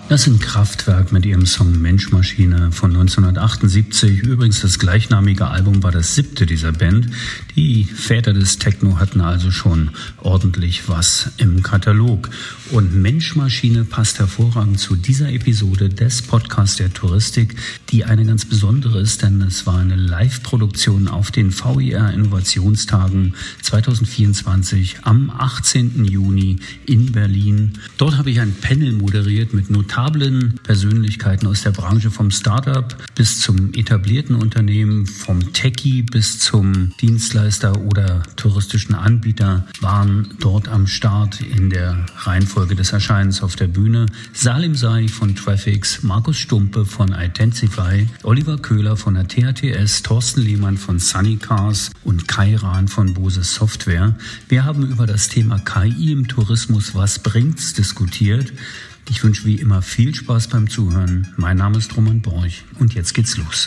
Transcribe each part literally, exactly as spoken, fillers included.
Das sind Kraftwerk mit ihrem Song Mensch Maschine von neunzehnhundertachtundsiebzig. Übrigens das gleichnamige Album war das siebte dieser Band. Die Väter des Techno hatten also schon ordentlich was im Katalog. Und Mensch Maschine passt hervorragend zu dieser Episode des Podcasts der Touristik, die eine ganz besondere ist, denn es war eine Live-Produktion auf den V I R Innovationstagen zweitausendvierundzwanzig am achtzehnten Juni in Berlin. Dort habe ich ein Panel moderiert mit notablen Persönlichkeiten aus der Branche, vom Startup bis zum etablierten Unternehmen, vom Techie bis zum Dienstleister oder touristischen Anbieter waren dort am Start in der Reihenfolge des Erscheinens auf der Bühne. Salim Sai von Traffics, Markus Stumpe von Identify, Oliver Köhler von der T H T S, Thorsten Lehmann von Sunny Cars und Kai Rahn von Bose Software. Wir haben über das Thema K I im Tourismus, was bringt's, diskutiert. Ich wünsche wie immer viel Spaß beim Zuhören. Mein Name ist Roman Borch und jetzt geht's los.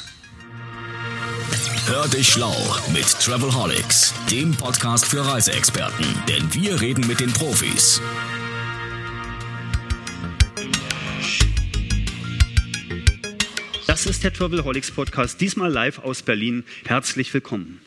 Hör dich schlau mit Travelholics, dem Podcast für Reiseexperten, denn wir reden mit den Profis. Das ist der Travelholics Podcast, diesmal live aus Berlin. Herzlich willkommen.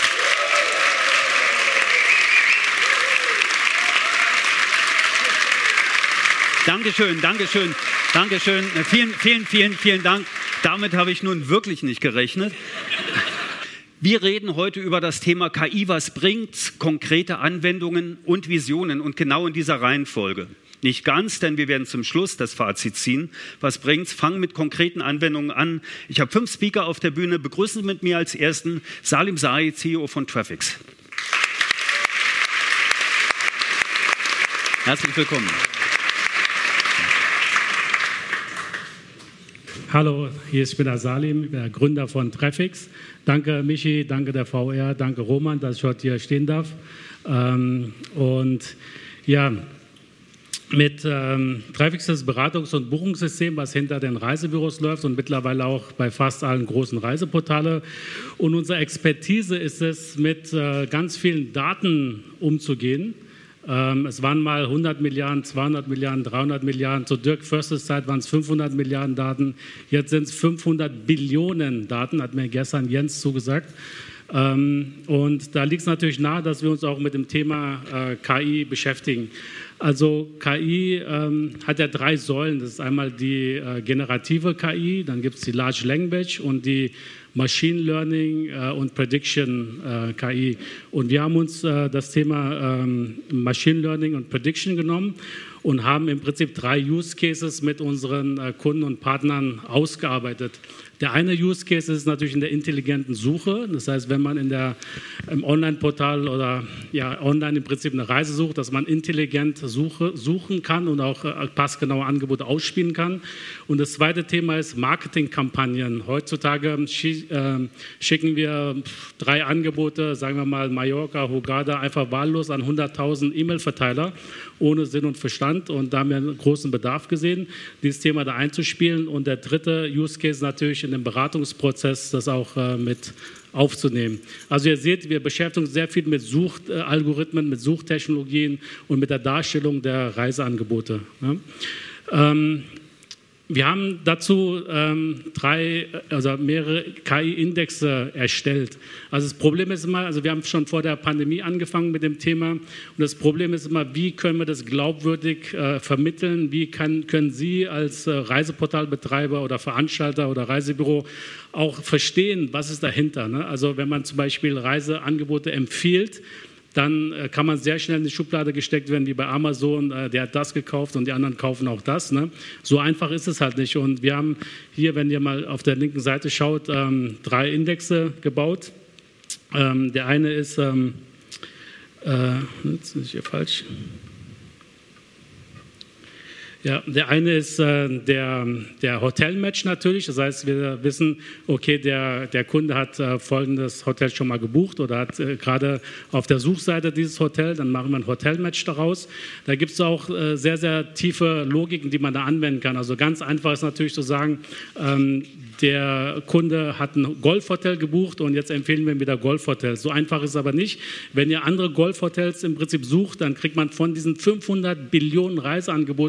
Dankeschön, Dankeschön, Dankeschön. Vielen, vielen, vielen, vielen Dank. Damit habe ich nun wirklich nicht gerechnet. Wir reden heute über das Thema K I, was bringt, konkrete Anwendungen und Visionen und genau in dieser Reihenfolge. Nicht ganz, denn wir werden zum Schluss das Fazit ziehen. Was bringt's? Fangen mit konkreten Anwendungen an. Ich habe fünf Speaker auf der Bühne. Begrüßen Sie mit mir als ersten Salim Sai, C E O von Traffics. Herzlich willkommen. Hallo, hier ist wieder Salim, der Gründer von Traffics. Danke Michi, danke der V R, danke Roman, dass ich heute hier stehen darf. Ähm, und ja, mit ähm, Traffics ist das Beratungs- und Buchungssystem, was hinter den Reisebüros läuft und mittlerweile auch bei fast allen großen Reiseportalen. Und unsere Expertise ist es, mit äh, ganz vielen Daten umzugehen. Ähm, es waren mal hundert Milliarden, zweihundert Milliarden, dreihundert Milliarden. Zu Dirk Försters Zeit waren es fünfhundert Milliarden Daten. Jetzt sind es fünfhundert Billionen Daten, hat mir gestern Jens zugesagt. Ähm, und da liegt es natürlich nahe, dass wir uns auch mit dem Thema äh, K I beschäftigen. Also K I ähm, hat ja drei Säulen. Das ist einmal die äh, generative K I, dann gibt es die Large Language und die Machine Learning äh, und Prediction äh, K I. Und wir haben uns äh, das Thema ähm, Machine Learning und Prediction genommen und haben im Prinzip drei Use Cases mit unseren äh, Kunden und Partnern ausgearbeitet. Der eine Use Case ist natürlich in der intelligenten Suche. Das heißt, wenn man in der, im Online-Portal oder ja, online im Prinzip eine Reise sucht, dass man intelligent suche, suchen kann und auch äh, passgenaue Angebote ausspielen kann. Und das zweite Thema ist Marketingkampagnen. Heutzutage schi- äh, schicken wir drei Angebote, sagen wir mal Mallorca, Hurghada, einfach wahllos an hunderttausend E-Mail-Verteiler ohne Sinn und Verstand. Und da haben wir einen großen Bedarf gesehen, dieses Thema da einzuspielen. Und der dritte Use Case natürlich in dem Beratungsprozess, das auch äh, mit aufzunehmen. Also ihr seht, wir beschäftigen uns sehr viel mit Suchalgorithmen, mit Suchtechnologien und mit der Darstellung der Reiseangebote. Ja. Ähm, Wir haben dazu ähm, drei, also mehrere K I-Indexe erstellt. Also das Problem ist immer, also wir haben schon vor der Pandemie angefangen mit dem Thema und das Problem ist immer, wie können wir das glaubwürdig äh, vermitteln, wie kann, können Sie als äh, Reiseportalbetreiber oder Veranstalter oder Reisebüro auch verstehen, was ist dahinter, ne? Also wenn man zum Beispiel Reiseangebote empfiehlt, dann äh, kann man sehr schnell in die Schublade gesteckt werden, wie bei Amazon, äh, der hat das gekauft und die anderen kaufen auch das. Ne? So einfach ist es halt nicht. Und wir haben hier, wenn ihr mal auf der linken Seite schaut, ähm, drei Indexe gebaut. Ähm, der eine ist, ähm, äh, jetzt ist hier falsch. Ja, der eine ist äh, der, der Hotelmatch natürlich. Das heißt, wir wissen, okay, der, der Kunde hat äh, folgendes Hotel schon mal gebucht oder hat äh, gerade auf der Suchseite dieses Hotel, dann machen wir ein Hotelmatch daraus. Da gibt es auch äh, sehr, sehr tiefe Logiken, die man da anwenden kann. Also ganz einfach ist natürlich zu sagen, ähm, der Kunde hat ein Golfhotel gebucht und jetzt empfehlen wir ihm wieder Golfhotels. So einfach ist es aber nicht. Wenn ihr andere Golfhotels im Prinzip sucht, dann kriegt man von diesen fünfhundert Billionen Reiseangebote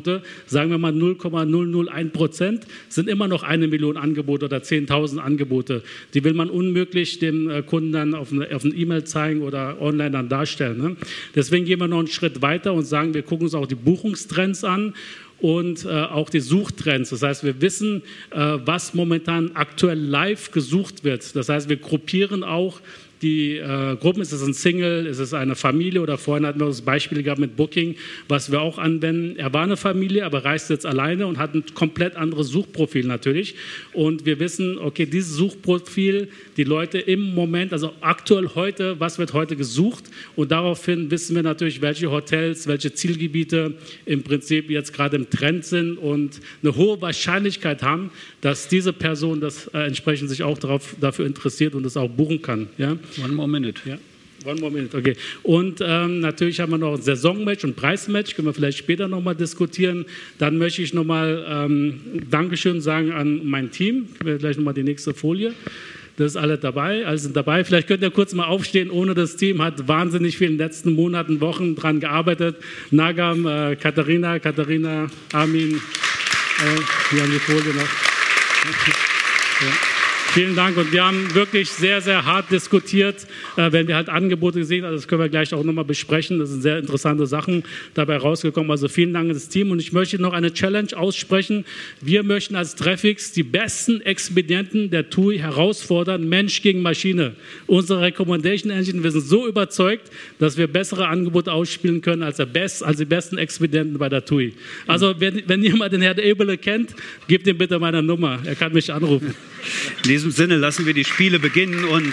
sagen wir mal null Komma null null eins Prozent, sind immer noch eine Million Angebote oder zehntausend Angebote. Die will man unmöglich dem Kunden dann auf eine auf eine E-Mail zeigen oder online dann darstellen. Ne? Deswegen gehen wir noch einen Schritt weiter und sagen, wir gucken uns auch die Buchungstrends an und äh, auch die Suchtrends. Das heißt, wir wissen, äh, was momentan aktuell live gesucht wird. Das heißt, wir gruppieren auch die äh, Gruppen. Ist es ein Single, ist es eine Familie oder vorhin hatten wir das Beispiel gehabt mit Booking, was wir auch anwenden. Er war eine Familie, aber reist jetzt alleine und hat ein komplett anderes Suchprofil natürlich. Und wir wissen, okay, dieses Suchprofil, die Leute im Moment, also aktuell heute, was wird heute gesucht? Und daraufhin wissen wir natürlich, welche Hotels, welche Zielgebiete im Prinzip jetzt gerade im Trend sind und eine hohe Wahrscheinlichkeit haben, dass diese Person das äh, entsprechend sich auch darauf, dafür interessiert und das auch buchen kann. Ja? One more minute. Ja. One more minute, okay. Und ähm, natürlich haben wir noch ein Saisonmatch und Preismatch, können wir vielleicht später nochmal diskutieren. Dann möchte ich nochmal ähm, Dankeschön sagen an mein Team. Ich will gleich nochmal die nächste Folie. Das ist alle dabei, alle sind dabei. Vielleicht könnt ihr kurz mal aufstehen. Ohne das Team hat wahnsinnig viel in den letzten Monaten, Wochen dran gearbeitet. Nagam, äh, Katharina, Katharina, Armin, äh, wir haben die Folie noch. Ja. Vielen Dank und wir haben wirklich sehr, sehr hart diskutiert, äh, wenn wir halt Angebote gesehen haben, das können wir gleich auch nochmal besprechen, das sind sehr interessante Sachen dabei rausgekommen, also vielen Dank an das Team und ich möchte noch eine Challenge aussprechen, wir möchten als Traffics die besten Expedienten der T U I herausfordern, Mensch gegen Maschine. Unsere Recommendation Engine, wir sind so überzeugt, dass wir bessere Angebote ausspielen können als, der Best, als die besten Expedienten bei der T U I. Also wenn, wenn jemand den Herrn Ebele kennt, gebt ihm bitte meine Nummer, er kann mich anrufen. In diesem Sinne lassen wir die Spiele beginnen und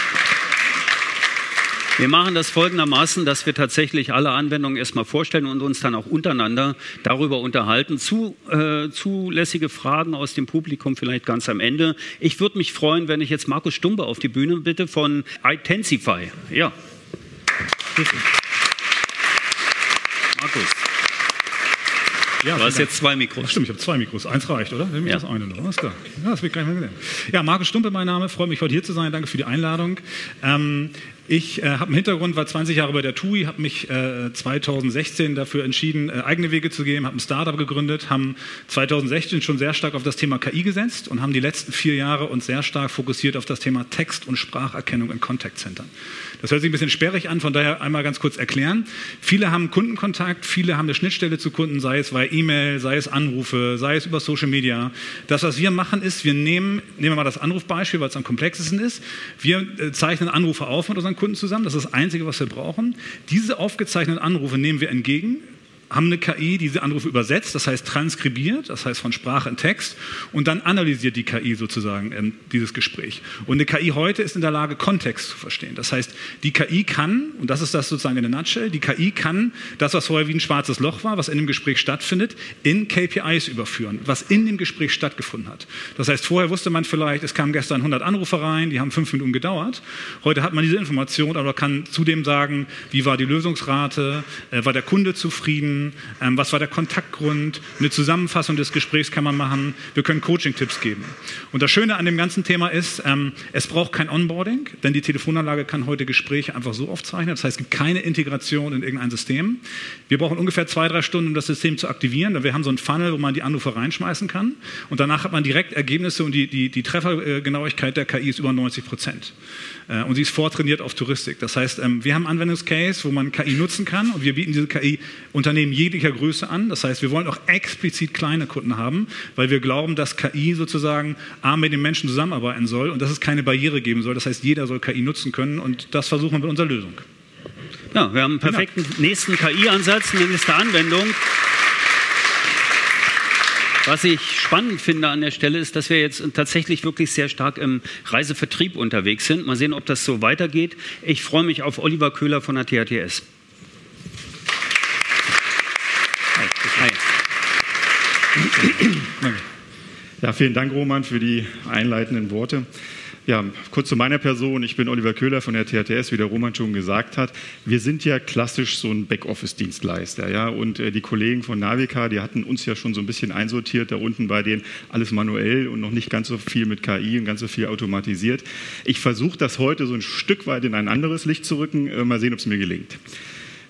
wir machen das folgendermaßen, dass wir tatsächlich alle Anwendungen erstmal vorstellen und uns dann auch untereinander darüber unterhalten. Zu, äh, zulässige Fragen aus dem Publikum vielleicht ganz am Ende. Ich würde mich freuen, wenn ich jetzt Markus Stumpe auf die Bühne bitte von Intensify. Ja. Markus. Ja, du hast jetzt zwei Mikros. Ach, stimmt, ich habe zwei Mikros. Eins reicht, oder? Ja. Das eine noch. Alles klar. Ja, das wird gleich mal gesehen. Ja, Markus Stumpe, mein Name. Freue mich, heute hier zu sein. Danke für die Einladung. Ähm, Ich äh, habe einen Hintergrund, war zwanzig Jahre bei der T U I, habe mich äh, zweitausendsechzehn dafür entschieden, äh, eigene Wege zu gehen, habe ein Startup gegründet, haben zweitausendsechzehn schon sehr stark auf das Thema K I gesetzt und haben die letzten vier Jahre uns sehr stark fokussiert auf das Thema Text- und Spracherkennung in Contact-Centern. Das hört sich ein bisschen sperrig an, von daher einmal ganz kurz erklären. Viele haben Kundenkontakt, viele haben eine Schnittstelle zu Kunden, sei es via E-Mail, sei es Anrufe, sei es über Social Media. Das, was wir machen, ist, wir nehmen, nehmen wir mal das Anrufbeispiel, weil es am komplexesten ist, wir äh, zeichnen Anrufe auf mit unseren Kunden zusammen, das ist das Einzige, was wir brauchen. Diese aufgezeichneten Anrufe nehmen wir entgegen, haben eine K I, die diese Anrufe übersetzt, das heißt transkribiert, das heißt von Sprache in Text und dann analysiert die K I sozusagen ähm, dieses Gespräch. Und eine K I heute ist in der Lage, Kontext zu verstehen. Das heißt, die K I kann, und das ist das sozusagen in der Nutshell, die K I kann das, was vorher wie ein schwarzes Loch war, was in dem Gespräch stattfindet, in K P Is überführen, was in dem Gespräch stattgefunden hat. Das heißt, vorher wusste man vielleicht, es kamen gestern hundert Anrufe rein, die haben fünf Minuten gedauert. Heute hat man diese Information, aber kann zudem sagen, wie war die Lösungsrate, äh, war der Kunde zufrieden, Ähm, was war der Kontaktgrund, eine Zusammenfassung des Gesprächs kann man machen, wir können Coaching-Tipps geben. Und das Schöne an dem ganzen Thema ist, ähm, es braucht kein Onboarding, denn die Telefonanlage kann heute Gespräche einfach so aufzeichnen, das heißt, es gibt keine Integration in irgendein System. Wir brauchen ungefähr zwei, drei Stunden, um das System zu aktivieren, denn wir haben so einen Funnel, wo man die Anrufe reinschmeißen kann und danach hat man direkt Ergebnisse und die, die, die Treffergenauigkeit der K I ist über neunzig Prozent. Äh, und sie ist vortrainiert auf Touristik. Das heißt, ähm, wir haben einen Anwendungscase, wo man K I nutzen kann und wir bieten diese K I Unternehmen jeglicher Größe an. Das heißt, wir wollen auch explizit kleine Kunden haben, weil wir glauben, dass K I sozusagen A, mit den Menschen zusammenarbeiten soll und dass es keine Barriere geben soll. Das heißt, jeder soll K I nutzen können und das versuchen wir mit unserer Lösung. Ja, wir haben einen perfekten genau. nächsten K I-Ansatz, nämlich der Anwendung. Was ich spannend finde an der Stelle ist, dass wir jetzt tatsächlich wirklich sehr stark im Reisevertrieb unterwegs sind. Mal sehen, ob das so weitergeht. Ich freue mich auf Oliver Köhler von der T H T S. Hi. Ja, vielen Dank, Roman, für die einleitenden Worte. Ja, kurz zu meiner Person. Ich bin Oliver Köhler von der T H T S, wie der Roman schon gesagt hat. Wir sind ja klassisch so ein Backoffice-Dienstleister. Ja? Und äh, die Kollegen von Navica, die hatten uns ja schon so ein bisschen einsortiert, da unten bei denen alles manuell und noch nicht ganz so viel mit K I und ganz so viel automatisiert. Ich versuche das heute so ein Stück weit in ein anderes Licht zu rücken. Äh, mal sehen, ob es mir gelingt.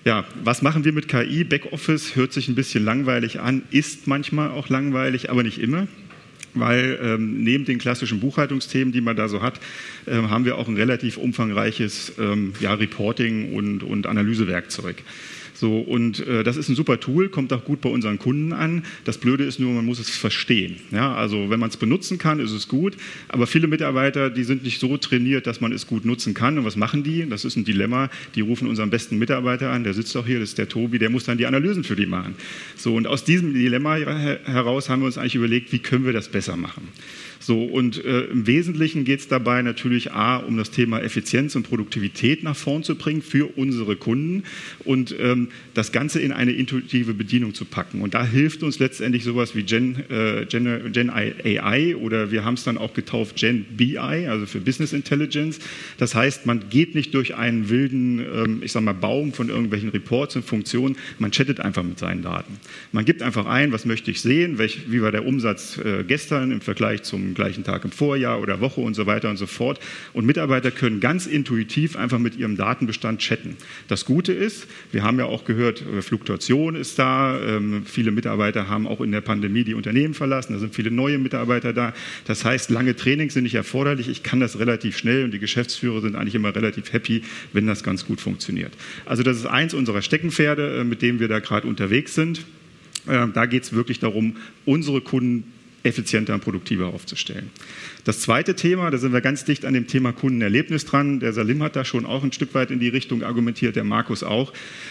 Ja, was machen wir mit K I? Backoffice hört sich ein bisschen langweilig an, ist manchmal auch langweilig, aber nicht immer. Weil ähm, neben den klassischen Buchhaltungsthemen, die man da so hat, äh, haben wir auch ein relativ umfangreiches ähm, ja, Reporting- und, und Analysewerkzeug. So, und äh, das ist ein super Tool, kommt auch gut bei unseren Kunden an. Das Blöde ist nur, man muss es verstehen. Ja, also wenn man es benutzen kann, ist es gut. Aber viele Mitarbeiter, die sind nicht so trainiert, dass man es gut nutzen kann. Und was machen die? Das ist ein Dilemma. Die rufen unseren besten Mitarbeiter an, der sitzt auch hier, das ist der Tobi, der muss dann die Analysen für die machen. So, und aus diesem Dilemma heraus haben wir uns eigentlich überlegt, wie können wir das besser machen. So, und äh, im Wesentlichen geht es dabei natürlich A, um das Thema Effizienz und Produktivität nach vorn zu bringen für unsere Kunden und ähm, das Ganze in eine intuitive Bedienung zu packen. Und da hilft uns letztendlich sowas wie Gen, äh, Gen, Gen A I oder wir haben es dann auch getauft Gen B I, also für Business Intelligence. Das heißt, man geht nicht durch einen wilden, ähm, ich sag mal, Baum von irgendwelchen Reports und Funktionen, man chattet einfach mit seinen Daten. Man gibt einfach ein, was möchte ich sehen, welch, wie war der Umsatz äh, gestern im Vergleich zum gleichen Tag im Vorjahr oder Woche und so weiter und so fort. Und Mitarbeiter können ganz intuitiv einfach mit ihrem Datenbestand chatten. Das Gute ist, wir haben ja auch gehört, Fluktuation ist da. Ähm, viele Mitarbeiter haben auch in der Pandemie die Unternehmen verlassen. Da sind viele neue Mitarbeiter da. Das heißt, lange Trainings sind nicht erforderlich. Ich kann das relativ schnell und die Geschäftsführer sind eigentlich immer relativ happy, wenn das ganz gut funktioniert. Also das ist eins unserer Steckenpferde, mit dem wir da gerade unterwegs sind. Äh, da geht es wirklich darum, unsere Kunden effizienter und produktiver aufzustellen. Das zweite Thema, da sind wir ganz dicht an dem Thema Kundenerlebnis dran. Der Salim hat da schon auch ein Stück weit in die Richtung argumentiert, der Markus auch.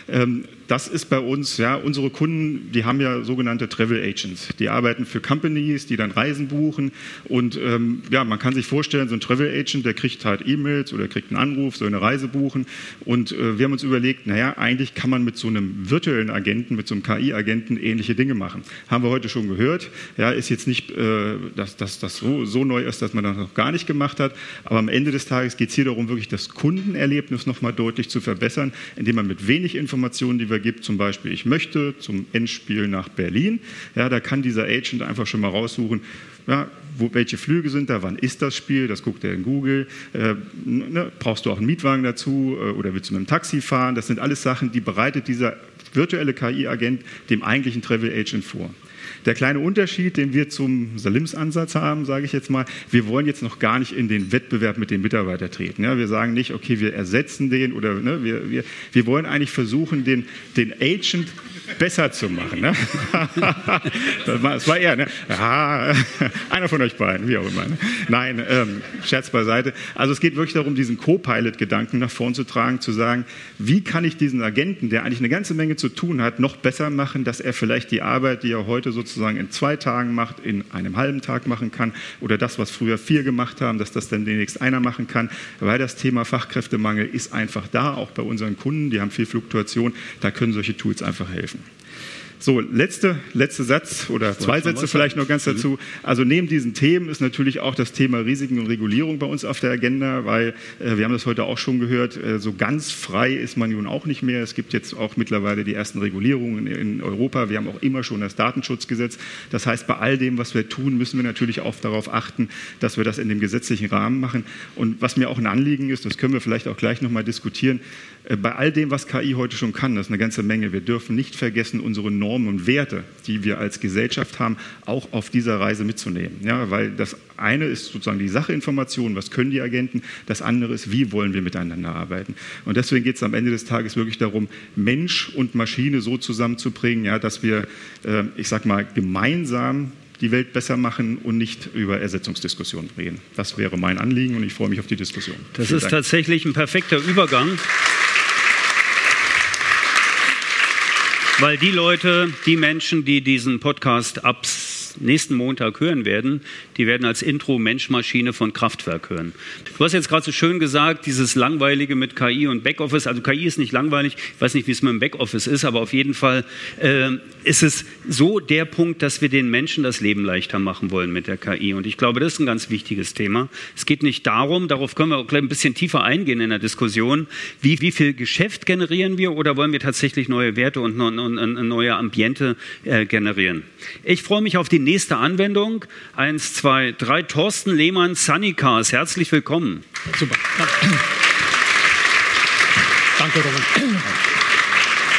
Das ist bei uns, ja, unsere Kunden, die haben ja sogenannte Travel Agents. Die arbeiten für Companies, die dann Reisen buchen und ähm, ja, man kann sich vorstellen, so ein Travel Agent, der kriegt halt E-Mails oder kriegt einen Anruf, soll eine Reise buchen und äh, wir haben uns überlegt, naja, eigentlich kann man mit so einem virtuellen Agenten, mit so einem K I-Agenten ähnliche Dinge machen. Haben wir heute schon gehört, ja, ist jetzt nicht, äh, dass das so, so neu ist, dass man das noch gar nicht gemacht hat, aber am Ende des Tages geht es hier darum, wirklich das Kundenerlebnis nochmal deutlich zu verbessern, indem man mit wenig Informationen, die wir gibt, zum Beispiel, ich möchte zum Endspiel nach Berlin, ja, da kann dieser Agent einfach schon mal raussuchen, ja, wo, welche Flüge sind da, wann ist das Spiel, das guckt er in Google, äh, ne, brauchst du auch einen Mietwagen dazu äh, oder willst du mit dem Taxi fahren, das sind alles Sachen, die bereitet dieser virtuelle K I-Agent dem eigentlichen Travel Agent vor. Der kleine Unterschied, den wir zum Salims-Ansatz haben, sage ich jetzt mal, wir wollen jetzt noch gar nicht in den Wettbewerb mit den Mitarbeitern treten. Ja, wir sagen nicht, okay, wir ersetzen den oder ne, wir, wir, wir wollen eigentlich versuchen, den, den Agent besser zu machen. Ne? Das war, das war er, ne? Ja, einer von euch beiden, wie auch immer. Ne? Nein, ähm, Scherz beiseite. Also es geht wirklich darum, diesen Co-Pilot-Gedanken nach vorn zu tragen, zu sagen, wie kann ich diesen Agenten, der eigentlich eine ganze Menge zu tun hat, noch besser machen, dass er vielleicht die Arbeit, die er heute sozusagen in zwei Tagen macht, in einem halben Tag machen kann oder das, was früher vier gemacht haben, dass das dann demnächst einer machen kann, weil das Thema Fachkräftemangel ist einfach da, auch bei unseren Kunden, die haben viel Fluktuation, da können solche Tools einfach helfen. So, letzte, letzte Satz oder zwei Sätze vielleicht noch ganz dazu. Also neben diesen Themen ist natürlich auch das Thema Risiken und Regulierung bei uns auf der Agenda, weil äh, wir haben das heute auch schon gehört, äh, so ganz frei ist man nun auch nicht mehr. Es gibt jetzt auch mittlerweile die ersten Regulierungen in, in Europa. Wir haben auch immer schon das Datenschutzgesetz. Das heißt, bei all dem, was wir tun, müssen wir natürlich auch darauf achten, dass wir das in dem gesetzlichen Rahmen machen. Und was mir auch ein Anliegen ist, das können wir vielleicht auch gleich nochmal diskutieren, äh, bei all dem, was K I heute schon kann, das ist eine ganze Menge. Wir dürfen nicht vergessen, unsere Normen und Werte, die wir als Gesellschaft haben, auch auf dieser Reise mitzunehmen. Ja, weil das eine ist sozusagen die Sachinformation, was können die Agenten, das andere ist, wie wollen wir miteinander arbeiten. Und deswegen geht es am Ende des Tages wirklich darum, Mensch und Maschine so zusammenzubringen, ja, dass wir, äh, ich sag mal, gemeinsam die Welt besser machen und nicht über Ersetzungsdiskussionen reden. Das wäre mein Anliegen und ich freue mich auf die Diskussion. Das Vielen ist Dank. Tatsächlich ein perfekter Übergang. Weil die Leute, die Menschen, die diesen Podcast ab nächsten Montag hören werden, die werden als Intro Mensch-Maschine von Kraftwerk hören. Du hast jetzt gerade so schön gesagt, dieses Langweilige mit K I und Backoffice, also K I ist nicht langweilig, ich weiß nicht, wie es mit dem Backoffice ist, aber auf jeden Fall äh, ist es so der Punkt, dass wir den Menschen das Leben leichter machen wollen mit der K I und ich glaube, das ist ein ganz wichtiges Thema. Es geht nicht darum, darauf können wir auch gleich ein bisschen tiefer eingehen in der Diskussion, wie, wie viel Geschäft generieren wir oder wollen wir tatsächlich neue Werte und, und, und, und neue Ambiente äh, generieren. Ich freue mich auf die nächste Anwendung. Eins, zwei, drei. Thorsten Lehmann, Sunnycars. Herzlich willkommen. Super. Danke, Roman.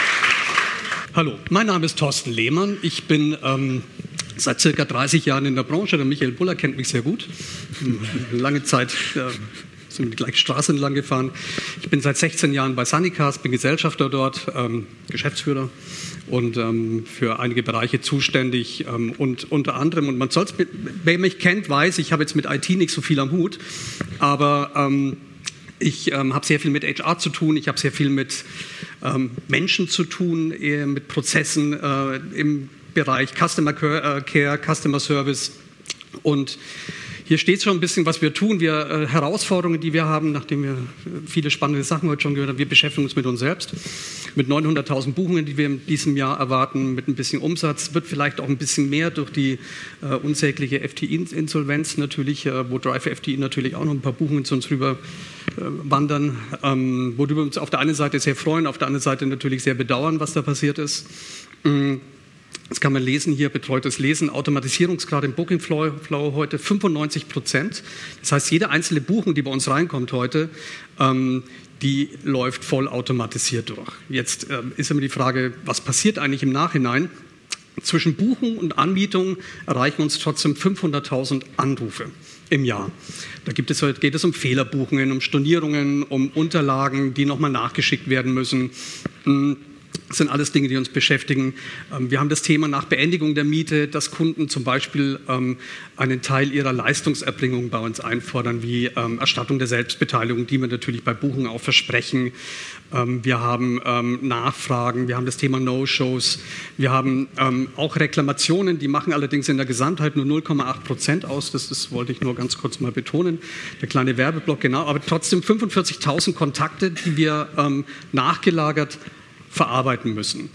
Hallo, mein Name ist Thorsten Lehmann. Ich bin ähm, seit circa dreißig Jahren in der Branche. Der Michael Buller kennt mich sehr gut. Lange Zeit äh, sind wir die gleiche Straße entlang gefahren. Ich bin seit sechzehn Jahren bei Sunnycast, bin Gesellschafter dort, ähm, Geschäftsführer und ähm, für einige Bereiche zuständig. Ähm, und unter anderem, und man soll es, wer mich kennt, weiß, ich habe jetzt mit I T nicht so viel am Hut, aber ähm, ich ähm, habe sehr viel mit H R zu tun, ich habe sehr viel mit ähm, Menschen zu tun, eher mit Prozessen äh, im Bereich Customer Care, Customer Service. Und hier steht schon ein bisschen, was wir tun. Wir äh, Herausforderungen, die wir haben, nachdem wir viele spannende Sachen heute schon gehört haben. Wir beschäftigen uns mit uns selbst, mit neunhunderttausend Buchungen, die wir in diesem Jahr erwarten, mit ein bisschen Umsatz. Wird vielleicht auch ein bisschen mehr durch die äh, unsägliche F T I-Insolvenz natürlich, äh, wo Drive F T I natürlich auch noch ein paar Buchungen zu uns rüber äh, wandern, ähm, worüber wir uns auf der einen Seite sehr freuen, auf der anderen Seite natürlich sehr bedauern, was da passiert ist. Ähm, Das kann man lesen hier, betreutes Lesen, Automatisierungsgrad im Booking Flow, Flow heute fünfundneunzig Prozent. Das heißt, jede einzelne Buchung, die bei uns reinkommt heute, ähm, die läuft voll automatisiert durch. Jetzt ähm, ist immer die Frage, was passiert eigentlich im Nachhinein? Zwischen Buchung und Anmietung erreichen uns trotzdem fünfhunderttausend Anrufe im Jahr. Da gibt es, geht es um Fehlerbuchungen, um Stornierungen, um Unterlagen, die nochmal nachgeschickt werden müssen. Das sind alles Dinge, die uns beschäftigen. Wir haben das Thema nach Beendigung der Miete, dass Kunden zum Beispiel einen Teil ihrer Leistungserbringung bei uns einfordern, wie Erstattung der Selbstbeteiligung, die wir natürlich bei Buchungen auch versprechen. Wir haben Nachfragen, wir haben das Thema No-Shows, wir haben auch Reklamationen, die machen allerdings in der Gesamtheit nur null Komma acht Prozent aus. Das, das wollte ich nur ganz kurz mal betonen. Der kleine Werbeblock, genau, aber trotzdem fünfundvierzigtausend Kontakte, die wir nachgelagert verarbeiten müssen.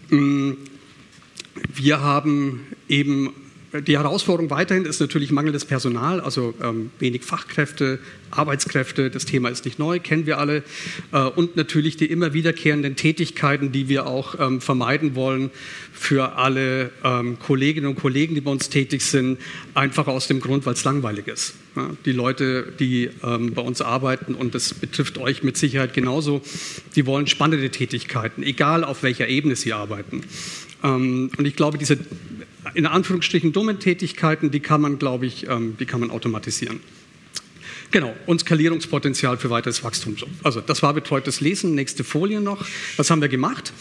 Wir haben eben, die Herausforderung weiterhin ist natürlich mangelndes Personal, also ähm, wenig Fachkräfte, Arbeitskräfte, das Thema ist nicht neu, kennen wir alle, äh, und natürlich die immer wiederkehrenden Tätigkeiten, die wir auch ähm, vermeiden wollen für alle ähm, Kolleginnen und Kollegen, die bei uns tätig sind, einfach aus dem Grund, weil es langweilig ist. Ja, die Leute, die ähm, bei uns arbeiten, und das betrifft euch mit Sicherheit genauso, die wollen spannende Tätigkeiten, egal auf welcher Ebene sie arbeiten. Ähm, und ich glaube, diese in Anführungsstrichen dummen Tätigkeiten, die kann man, glaube ich, ähm, die kann man automatisieren. Genau, und Skalierungspotenzial für weiteres Wachstum. Also das war betreutes Lesen, nächste Folie noch. Was haben wir gemacht?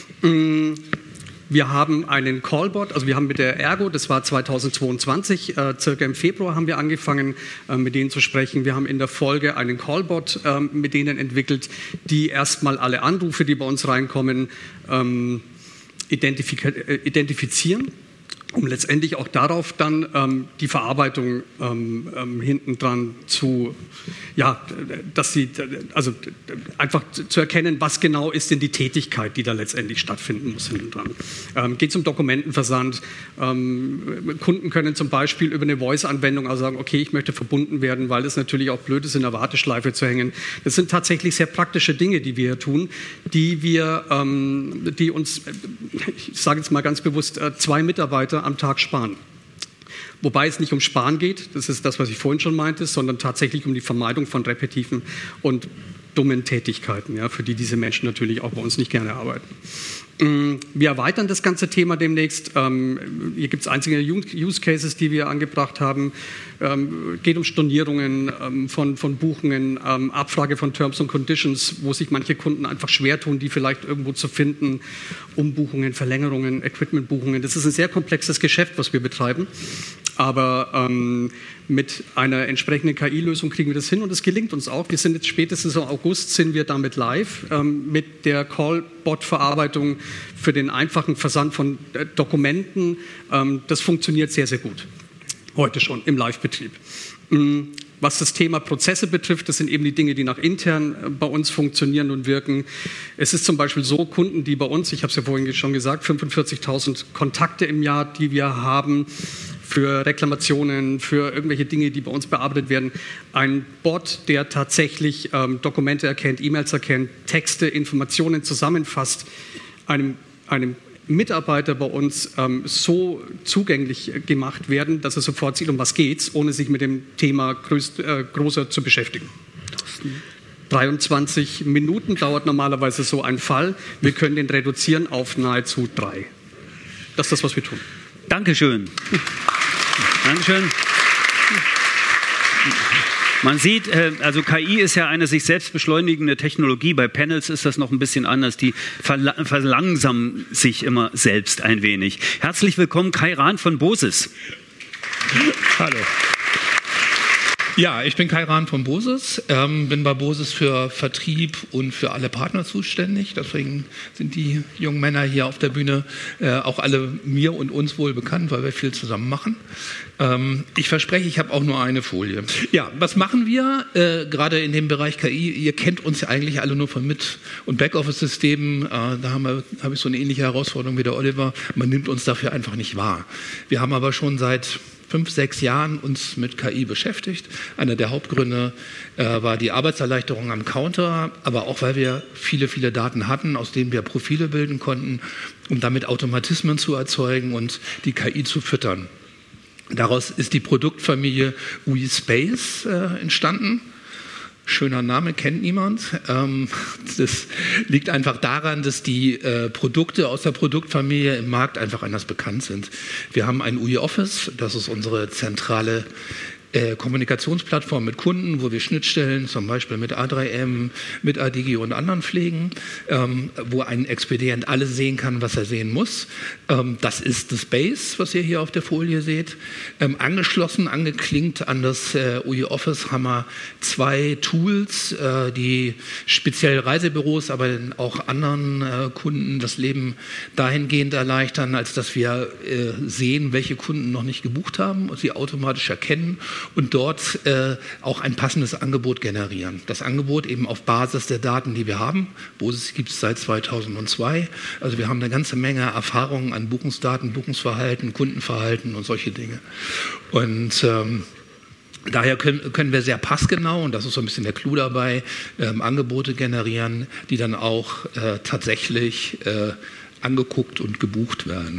Wir haben einen Callbot, also wir haben mit der Ergo, das war zweitausendzweiundzwanzig, äh, circa im Februar haben wir angefangen, äh, mit denen zu sprechen. Wir haben in der Folge einen Callbot äh, mit denen entwickelt, die erstmal alle Anrufe, die bei uns reinkommen, ähm, identifiz- äh, identifizieren, um letztendlich auch darauf dann ähm, die Verarbeitung ähm, ähm, hinten dran zu, ja, dass sie, also einfach zu erkennen, was genau ist denn die Tätigkeit, die da letztendlich stattfinden muss hinten dran. Ähm, geht es um Dokumentenversand. Ähm, Kunden können zum Beispiel über eine Voice-Anwendung also sagen, okay, ich möchte verbunden werden, weil es natürlich auch blöd ist, in der Warteschleife zu hängen. Das sind tatsächlich sehr praktische Dinge, die wir hier tun, die wir, ähm, die uns, ich sage jetzt mal ganz bewusst, äh, zwei Mitarbeiter am Tag sparen. Wobei es nicht um Sparen geht, das ist das, was ich vorhin schon meinte, sondern tatsächlich um die Vermeidung von repetitiven und dummen Tätigkeiten, ja, für die diese Menschen natürlich auch bei uns nicht gerne arbeiten. Wir erweitern das ganze Thema demnächst. Hier gibt es einzelne Use Cases, die wir angebracht haben. Geht um Stornierungen von, von Buchungen, Abfrage von Terms and Conditions, wo sich manche Kunden einfach schwer tun, die vielleicht irgendwo zu finden. Umbuchungen, Verlängerungen, Equipmentbuchungen. Das ist ein sehr komplexes Geschäft, was wir betreiben. Aber ähm, mit einer entsprechenden K I-Lösung kriegen wir das hin und es gelingt uns auch. Wir sind jetzt spätestens im August sind wir damit live ähm, mit der Callbot-Verarbeitung für den einfachen Versand von äh, Dokumenten. Ähm, das funktioniert sehr, sehr gut. Heute schon im Live-Betrieb. Mhm. Was das Thema Prozesse betrifft, das sind eben die Dinge, die nach intern bei uns funktionieren und wirken. Es ist zum Beispiel so, Kunden, die bei uns, ich habe es ja vorhin schon gesagt, fünfundvierzigtausend Kontakte im Jahr, die wir haben für Reklamationen, für irgendwelche Dinge, die bei uns bearbeitet werden. Ein Bot, der tatsächlich ähm, Dokumente erkennt, E-Mails erkennt, Texte, Informationen zusammenfasst, einem, einem Mitarbeiter bei uns ähm, so zugänglich gemacht werden, dass er sofort sieht, um was geht's, ohne sich mit dem Thema größt, äh, größer zu beschäftigen. dreiundzwanzig Minuten dauert normalerweise so ein Fall. Wir können den reduzieren auf nahezu drei. Das ist das, was wir tun. Dankeschön. Dankeschön. Man sieht, also K I ist ja eine sich selbst beschleunigende Technologie. Bei Panels ist das noch ein bisschen anders. Die verlangsamen sich immer selbst ein wenig. Herzlich willkommen, Kai Rahn von Bosis. Hallo. Ja, ich bin Kai Rahn von Bosis, ähm, bin bei Bosis für Vertrieb und für alle Partner zuständig. Deswegen sind die jungen Männer hier auf der Bühne äh, auch alle mir und uns wohl bekannt, weil wir viel zusammen machen. Ähm, ich verspreche, ich habe auch nur eine Folie. Ja, was machen wir äh, gerade in dem Bereich K I? Ihr kennt uns ja eigentlich alle nur von Mit- und Backoffice-Systemen. Äh, da haben wir, habe ich so eine ähnliche Herausforderung wie der Oliver. Man nimmt uns dafür einfach nicht wahr. Wir haben aber schon seit fünf, sechs Jahren uns mit K I beschäftigt. Einer der Hauptgründe äh, war die Arbeitserleichterung am Counter, aber auch, weil wir viele, viele Daten hatten, aus denen wir Profile bilden konnten, um damit Automatismen zu erzeugen und die K I zu füttern. Daraus ist die Produktfamilie WeSpace äh, entstanden. Schöner Name, kennt niemand. Ähm, das liegt einfach daran, dass die äh, Produkte aus der Produktfamilie im Markt einfach anders bekannt sind. Wir haben ein U I Office, das ist unsere zentrale äh, Kommunikationsplattform mit Kunden, wo wir Schnittstellen zum Beispiel mit A drei M, mit Adigi und anderen pflegen, ähm, wo ein Expedient alles sehen kann, was er sehen muss. Ähm, das ist das Base, was ihr hier auf der Folie seht. Ähm, angeschlossen, angeklinkt an das äh, U I Office haben wir zwei Tools, äh, die speziell Reisebüros, aber auch anderen äh, Kunden das Leben dahingehend erleichtern, als dass wir äh, sehen, welche Kunden noch nicht gebucht haben und sie automatisch erkennen und dort äh, auch ein passendes Angebot generieren. Das Angebot eben auf Basis der Daten, die wir haben. Bosis gibt es seit zweitausendzwei. Also wir haben eine ganze Menge Erfahrungen an Buchungsdaten, Buchungsverhalten, Kundenverhalten und solche Dinge. Und ähm, daher können, können wir sehr passgenau, und das ist so ein bisschen der Clou dabei, ähm, Angebote generieren, die dann auch äh, tatsächlich äh, angeguckt und gebucht werden.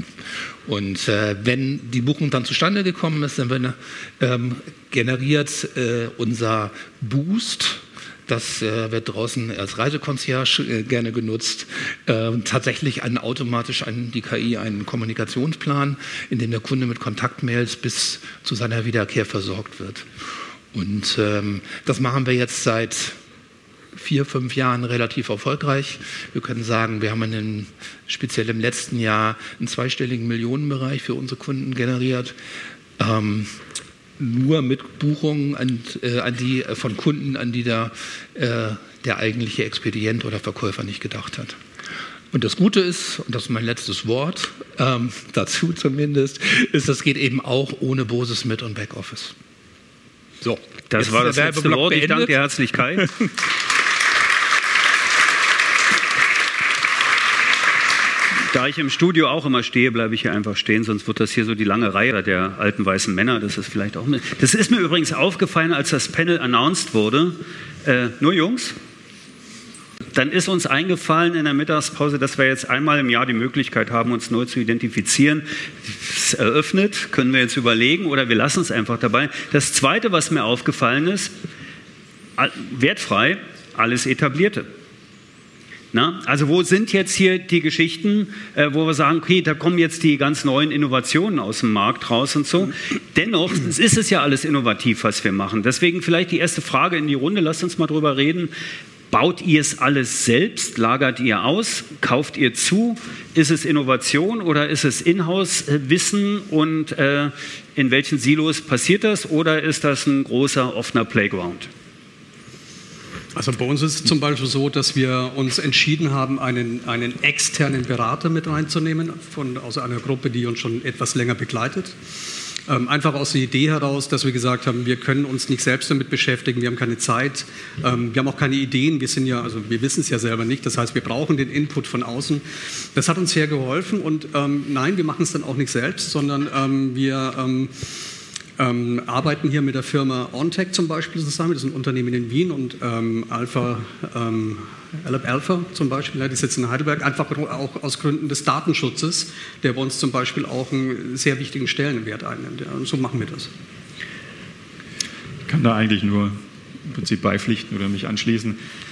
Und äh, wenn die Buchung dann zustande gekommen ist, dann wird, ähm, generiert äh, unser Boost, das äh, wird draußen als Reiseconcierge äh, gerne genutzt, äh, tatsächlich einen, automatisch an die K I einen Kommunikationsplan, in dem der Kunde mit Kontaktmails bis zu seiner Wiederkehr versorgt wird. Und ähm, das machen wir jetzt seit vier, fünf Jahren relativ erfolgreich. Wir können sagen, wir haben in den, speziell im letzten Jahr einen zweistelligen Millionenbereich für unsere Kunden generiert. Ähm, nur mit Buchungen an, äh, an die, äh, von Kunden, an die der, äh, der eigentliche Expedient oder Verkäufer nicht gedacht hat. Und das Gute ist, und das ist mein letztes Wort, ähm, dazu zumindest, ist, das geht eben auch ohne Bosis Mid- und Backoffice. So, das war das letzte Wort. Ich danke dir herzlich, Kai. Da ich im Studio auch immer stehe, bleibe ich hier einfach stehen, sonst wird das hier so die lange Reihe der alten weißen Männer. Das ist vielleicht auch. Das ist mir übrigens aufgefallen, als das Panel announced wurde. Äh, nur Jungs? Dann ist uns eingefallen in der Mittagspause, dass wir jetzt einmal im Jahr die Möglichkeit haben, uns neu zu identifizieren. Das eröffnet, können wir jetzt überlegen oder wir lassen es einfach dabei. Das Zweite, was mir aufgefallen ist, wertfrei, alles Etablierte. Na, also wo sind jetzt hier die Geschichten, äh, wo wir sagen, okay, da kommen jetzt die ganz neuen Innovationen aus dem Markt raus und so. Dennoch es ist es ja alles innovativ, was wir machen. Deswegen vielleicht die erste Frage in die Runde, lasst uns mal drüber reden. Baut ihr es alles selbst? Lagert ihr aus? Kauft ihr zu? Ist es Innovation oder ist es Inhouse-Wissen? Und äh, in welchen Silos passiert das? Oder ist das ein großer, offener Playground? Also bei uns ist es zum Beispiel so, dass wir uns entschieden haben, einen, einen externen Berater mit reinzunehmen, von, aus einer Gruppe, die uns schon etwas länger begleitet. Ähm, einfach aus der Idee heraus, dass wir gesagt haben, wir können uns nicht selbst damit beschäftigen, wir haben keine Zeit, ähm, wir haben auch keine Ideen, wir sind ja, also wir wissen es ja selber nicht, das heißt, wir brauchen den Input von außen. Das hat uns sehr geholfen und ähm, nein, wir machen es dann auch nicht selbst, sondern ähm, wir ähm, Ähm, arbeiten hier mit der Firma OnTech zum Beispiel zusammen, das ist ein Unternehmen in Wien, und ähm, Alpha, ähm, Alpha zum Beispiel, ja, die sitzen in Heidelberg, einfach auch aus Gründen des Datenschutzes, der bei uns zum Beispiel auch einen sehr wichtigen Stellenwert einnimmt. Ja, und so machen wir das. Ich kann da eigentlich nur im Prinzip beipflichten oder mich anschließen.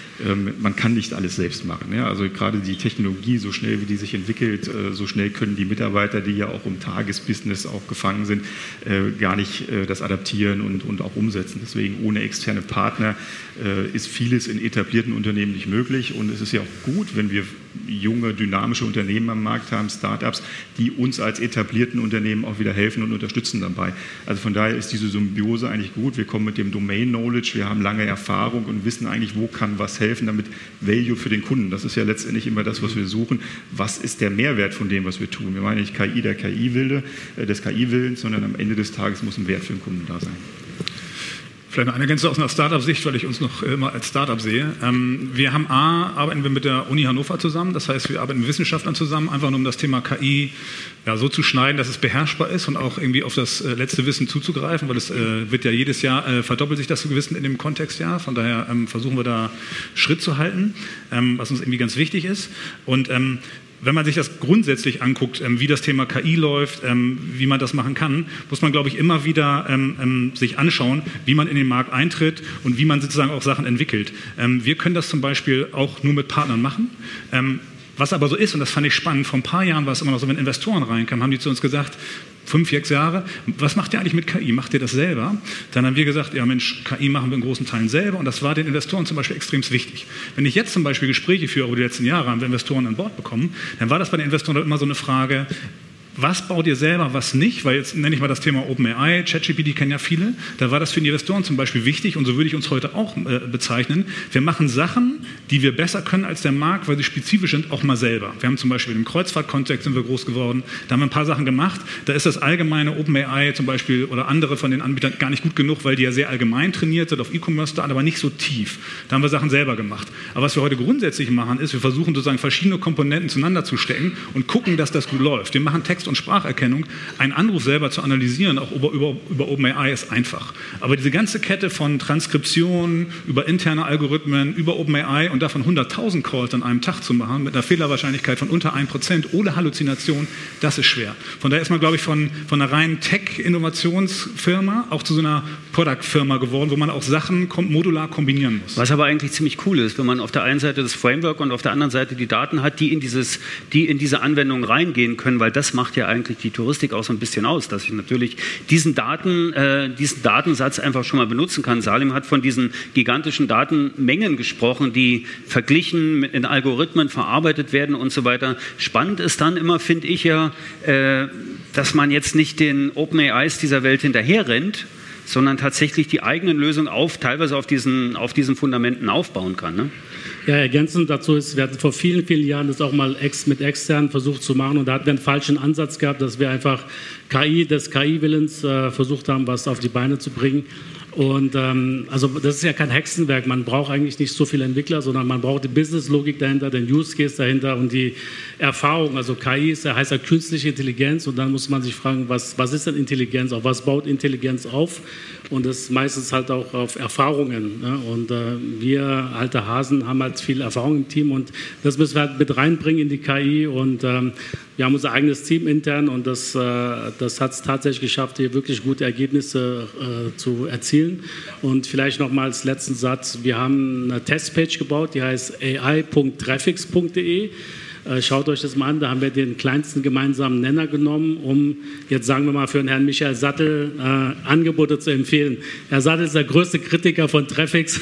Man kann nicht alles selbst machen. Ja? Also gerade die Technologie, so schnell wie die sich entwickelt, so schnell können die Mitarbeiter, die ja auch im Tagesbusiness auch gefangen sind, gar nicht das adaptieren und, und auch umsetzen. Deswegen ohne externe Partner ist vieles in etablierten Unternehmen nicht möglich. Und es ist ja auch gut, wenn wir junge, dynamische Unternehmen am Markt haben, Startups, die uns als etablierten Unternehmen auch wieder helfen und unterstützen dabei. Also von daher ist diese Symbiose eigentlich gut. Wir kommen mit dem Domain-Knowledge, wir haben lange Erfahrung und wissen eigentlich, wo kann was helfen, damit Value für den Kunden. Das ist ja letztendlich immer das, was wir suchen. Was ist der Mehrwert von dem, was wir tun? Wir meinen nicht K I der K I-Wilde, des K I-Willens, sondern am Ende des Tages muss ein Wert für den Kunden da sein. Vielleicht noch eine Gänze aus einer Startup-Sicht, weil ich uns noch immer als Startup sehe. Ähm, wir haben A, arbeiten wir mit der Uni Hannover zusammen, das heißt, wir arbeiten mit Wissenschaftlern zusammen, einfach nur um das Thema K I ja, so zu schneiden, dass es beherrschbar ist und auch irgendwie auf das äh, letzte Wissen zuzugreifen, weil es äh, wird ja jedes Jahr, äh, verdoppelt sich das Wissen in dem Kontextjahr, von daher ähm, versuchen wir da Schritt zu halten, ähm, was uns irgendwie ganz wichtig ist. Und ähm, wenn man sich das grundsätzlich anguckt, wie das Thema K I läuft, wie man das machen kann, muss man, glaube ich, immer wieder ähm, sich anschauen, wie man in den Markt eintritt und wie man sozusagen auch Sachen entwickelt. Ähm, wir können das zum Beispiel auch nur mit Partnern machen. Ähm, was aber so ist, und das fand ich spannend, vor ein paar Jahren war es immer noch so, wenn Investoren reinkamen, haben die zu uns gesagt, fünf, sechs Jahre, was macht ihr eigentlich mit K I? Macht ihr das selber? Dann haben wir gesagt, ja Mensch, K I machen wir in großen Teilen selber und das war den Investoren zum Beispiel extrem wichtig. Wenn ich jetzt zum Beispiel Gespräche führe über die letzten Jahre, haben wir Investoren an Bord bekommen, dann war das bei den Investoren immer so eine Frage, was baut ihr selber, was nicht? Weil jetzt nenne ich mal das Thema OpenAI, ChatGPT kennen ja viele. Da war das für die Investoren zum Beispiel wichtig und so würde ich uns heute auch äh, bezeichnen. Wir machen Sachen, die wir besser können als der Markt, weil sie spezifisch sind, auch mal selber. Wir haben zum Beispiel im Kreuzfahrtkontext sind wir groß geworden. Da haben wir ein paar Sachen gemacht. Da ist das allgemeine OpenAI zum Beispiel oder andere von den Anbietern gar nicht gut genug, weil die ja sehr allgemein trainiert sind auf E-Commerce-Daten, aber nicht so tief. Da haben wir Sachen selber gemacht. Aber was wir heute grundsätzlich machen, ist, wir versuchen sozusagen verschiedene Komponenten zueinander zu stecken und gucken, dass das gut läuft. Wir machen Text und Spracherkennung, einen Anruf selber zu analysieren, auch über, über, über OpenAI ist einfach. Aber diese ganze Kette von Transkription, über interne Algorithmen, über OpenAI und davon hunderttausend Calls an einem Tag zu machen, mit einer Fehlerwahrscheinlichkeit von unter ein Prozent, ohne Halluzination, das ist schwer. Von daher ist man, glaube ich, von, von einer reinen Tech-Innovationsfirma auch zu so einer Product-Firma geworden, wo man auch Sachen kom- modular kombinieren muss. Was aber eigentlich ziemlich cool ist, wenn man auf der einen Seite das Framework und auf der anderen Seite die Daten hat, die in, dieses, die in diese Anwendung reingehen können, weil das macht ja eigentlich die Touristik auch so ein bisschen aus, dass ich natürlich diesen, Daten, äh, diesen Datensatz einfach schon mal benutzen kann. Salim hat von diesen gigantischen Datenmengen gesprochen, die verglichen in Algorithmen verarbeitet werden und so weiter. Spannend ist dann immer, finde ich ja, äh, dass man jetzt nicht den OpenAIs dieser Welt hinterher rennt, sondern tatsächlich die eigenen Lösungen auf, teilweise auf diesen, auf diesen Fundamenten aufbauen kann. Ne? Ja, ergänzend dazu ist, wir hatten vor vielen, vielen Jahren das auch mal ex, mit externen versucht zu machen und da hatten wir einen falschen Ansatz gehabt, dass wir einfach K I des K I-Willens äh, versucht haben, was auf die Beine zu bringen. Und ähm, also das ist ja kein Hexenwerk, man braucht eigentlich nicht so viele Entwickler, sondern man braucht die Business-Logik dahinter, den Use-Case dahinter und die Erfahrung. Also K I ist ja, heißt ja künstliche Intelligenz und dann muss man sich fragen, was, was ist denn Intelligenz, auf was baut Intelligenz auf? Und das meistens halt auch auf Erfahrungen. Ne? Und äh, wir alte Hasen haben halt viel Erfahrung im Team und das müssen wir halt mit reinbringen in die K I und ähm, wir haben unser eigenes Team intern und das, äh, das hat es tatsächlich geschafft, hier wirklich gute Ergebnisse äh, zu erzielen. Und vielleicht noch mal als letzten Satz, wir haben eine Testpage gebaut, die heißt a i punkt traffics punkt de. Schaut euch das mal an, da haben wir den kleinsten gemeinsamen Nenner genommen, um jetzt sagen wir mal für den Herrn Michael Sattel äh, Angebote zu empfehlen. Herr Sattel ist der größte Kritiker von Traffics.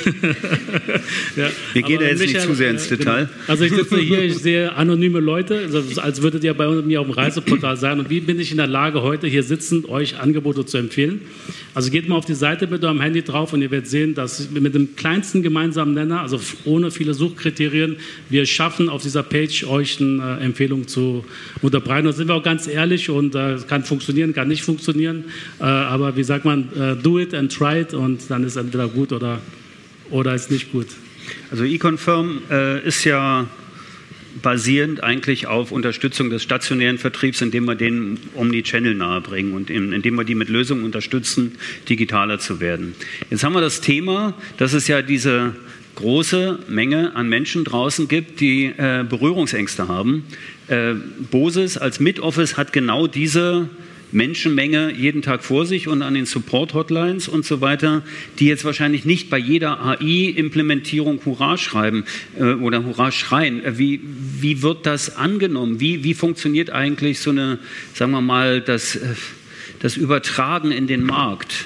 Ja, wir gehen da jetzt Michael, nicht zu sehr ins Detail. Also ich sitze hier, ich sehe anonyme Leute, also als würdet ihr bei mir auf dem Reiseportal sein. Und wie bin ich in der Lage, heute hier sitzend euch Angebote zu empfehlen? Also geht mal auf die Seite mit eurem Handy drauf und ihr werdet sehen, dass mit dem kleinsten gemeinsamen Nenner, also ohne viele Suchkriterien, wir schaffen auf dieser Page euch Äh, Empfehlungen zu unterbreiten. Da sind wir auch ganz ehrlich und äh, kann funktionieren, kann nicht funktionieren. Äh, aber wie sagt man, äh, do it and try it und dann ist entweder gut oder, oder ist nicht gut. Also eConfirm äh, ist ja basierend eigentlich auf Unterstützung des stationären Vertriebs, indem wir den Omnichannel nahebringen und in, indem wir die mit Lösungen unterstützen, digitaler zu werden. Jetzt haben wir das Thema, dass es ja diese große Menge an Menschen draußen gibt, die äh, Berührungsängste haben. Äh, Boses als Mid-Office hat genau diese Menschenmenge jeden Tag vor sich und an den Support-Hotlines und so weiter, die jetzt wahrscheinlich nicht bei jeder A I-Implementierung Hurra schreiben äh, oder Hurra schreien. Wie, wie wird das angenommen? Wie, wie funktioniert eigentlich so eine, sagen wir mal, das, das Übertragen in den Markt?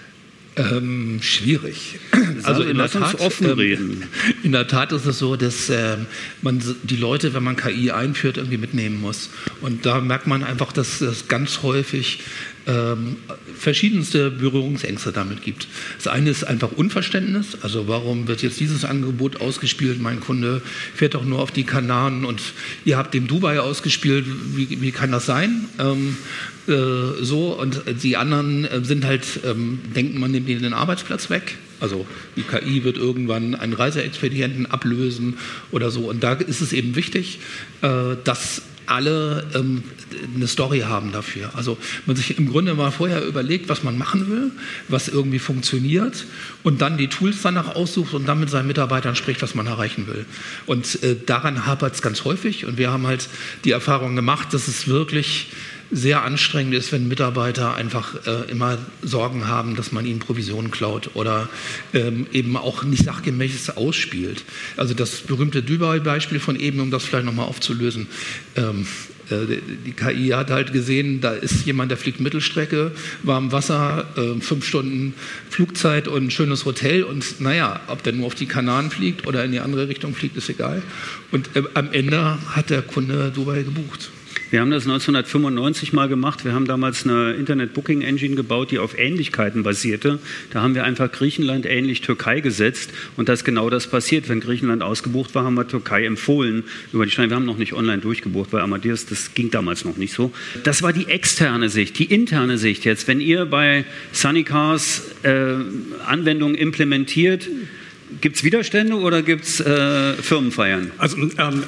Ähm, schwierig. Also in lass der Tat, uns offen ähm, reden. In der Tat ist es so, dass äh, man die Leute, wenn man K I einführt, irgendwie mitnehmen muss. Und da merkt man einfach, dass es ganz häufig ähm, verschiedenste Berührungsängste damit gibt. Das eine ist einfach Unverständnis. Also warum wird jetzt dieses Angebot ausgespielt? Mein Kunde fährt doch nur auf die Kanaren und ihr habt dem Dubai ausgespielt. Wie, wie kann das sein? Ähm, äh, so und die anderen äh, sind halt, ähm, denken, man nimmt ihnen den Arbeitsplatz weg. Also die K I wird irgendwann einen Reiseexpedienten ablösen oder so. Und da ist es eben wichtig, äh, dass alle ähm, eine Story haben dafür. Also man sich im Grunde mal vorher überlegt, was man machen will, was irgendwie funktioniert und dann die Tools danach aussucht und dann mit seinen Mitarbeitern spricht, was man erreichen will. Und äh, daran hapert es ganz häufig und wir haben halt die Erfahrung gemacht, dass es wirklich sehr anstrengend ist, wenn Mitarbeiter einfach äh, immer Sorgen haben, dass man ihnen Provisionen klaut oder ähm, eben auch nicht sachgemäßes ausspielt. Also das berühmte Dubai-Beispiel von eben, um das vielleicht nochmal aufzulösen. Ähm, äh, die K I hat halt gesehen, da ist jemand, der fliegt Mittelstrecke, warm Wasser, äh, fünf Stunden Flugzeit und ein schönes Hotel und naja, ob der nur auf die Kanaren fliegt oder in die andere Richtung fliegt, ist egal. Und äh, am Ende hat der Kunde Dubai gebucht. Wir haben das neunzehnhundertfünfundneunzig mal gemacht. Wir haben damals eine Internet-Booking-Engine gebaut, die auf Ähnlichkeiten basierte. Da haben wir einfach Griechenland ähnlich Türkei gesetzt und da ist genau das passiert. Wenn Griechenland ausgebucht war, haben wir Türkei empfohlen über die Strecke. Wir haben noch nicht online durchgebucht bei Amadeus, das ging damals noch nicht so. Das war die externe Sicht. Die interne Sicht jetzt, wenn ihr bei Sunnycars äh, Anwendungen implementiert, gibt es Widerstände oder gibt es äh, Firmenfeiern? Also ähm,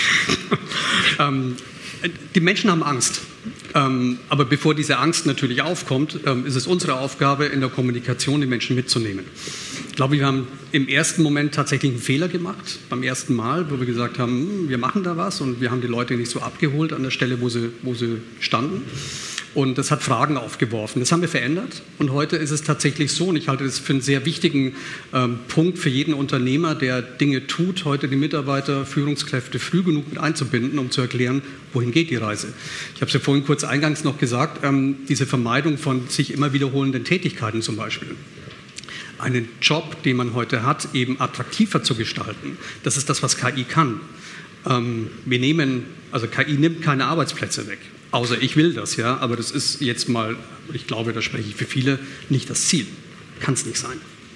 ähm, die Menschen haben Angst. Ähm, aber bevor diese Angst natürlich aufkommt, ähm, ist es unsere Aufgabe, in der Kommunikation die Menschen mitzunehmen. Ich glaube, wir haben im ersten Moment tatsächlich einen Fehler gemacht, beim ersten Mal, wo wir gesagt haben, wir machen da was und wir haben die Leute nicht so abgeholt an der Stelle, wo sie, wo sie standen. Und das hat Fragen aufgeworfen. Das haben wir verändert. Und heute ist es tatsächlich so, und ich halte das für einen sehr wichtigen ähm, Punkt für jeden Unternehmer, der Dinge tut, heute die Mitarbeiter, Führungskräfte früh genug mit einzubinden, um zu erklären, wohin geht die Reise. Ich habe es ja vorhin kurz eingangs noch gesagt, ähm, diese Vermeidung von sich immer wiederholenden Tätigkeiten zum Beispiel. Einen Job, den man heute hat, eben attraktiver zu gestalten. Das ist das, was K I kann. Ähm, wir nehmen, also K I nimmt keine Arbeitsplätze weg. Außer ich will das, ja, aber das ist jetzt mal, ich glaube, da spreche ich für viele, nicht das Ziel. Kann es nicht sein.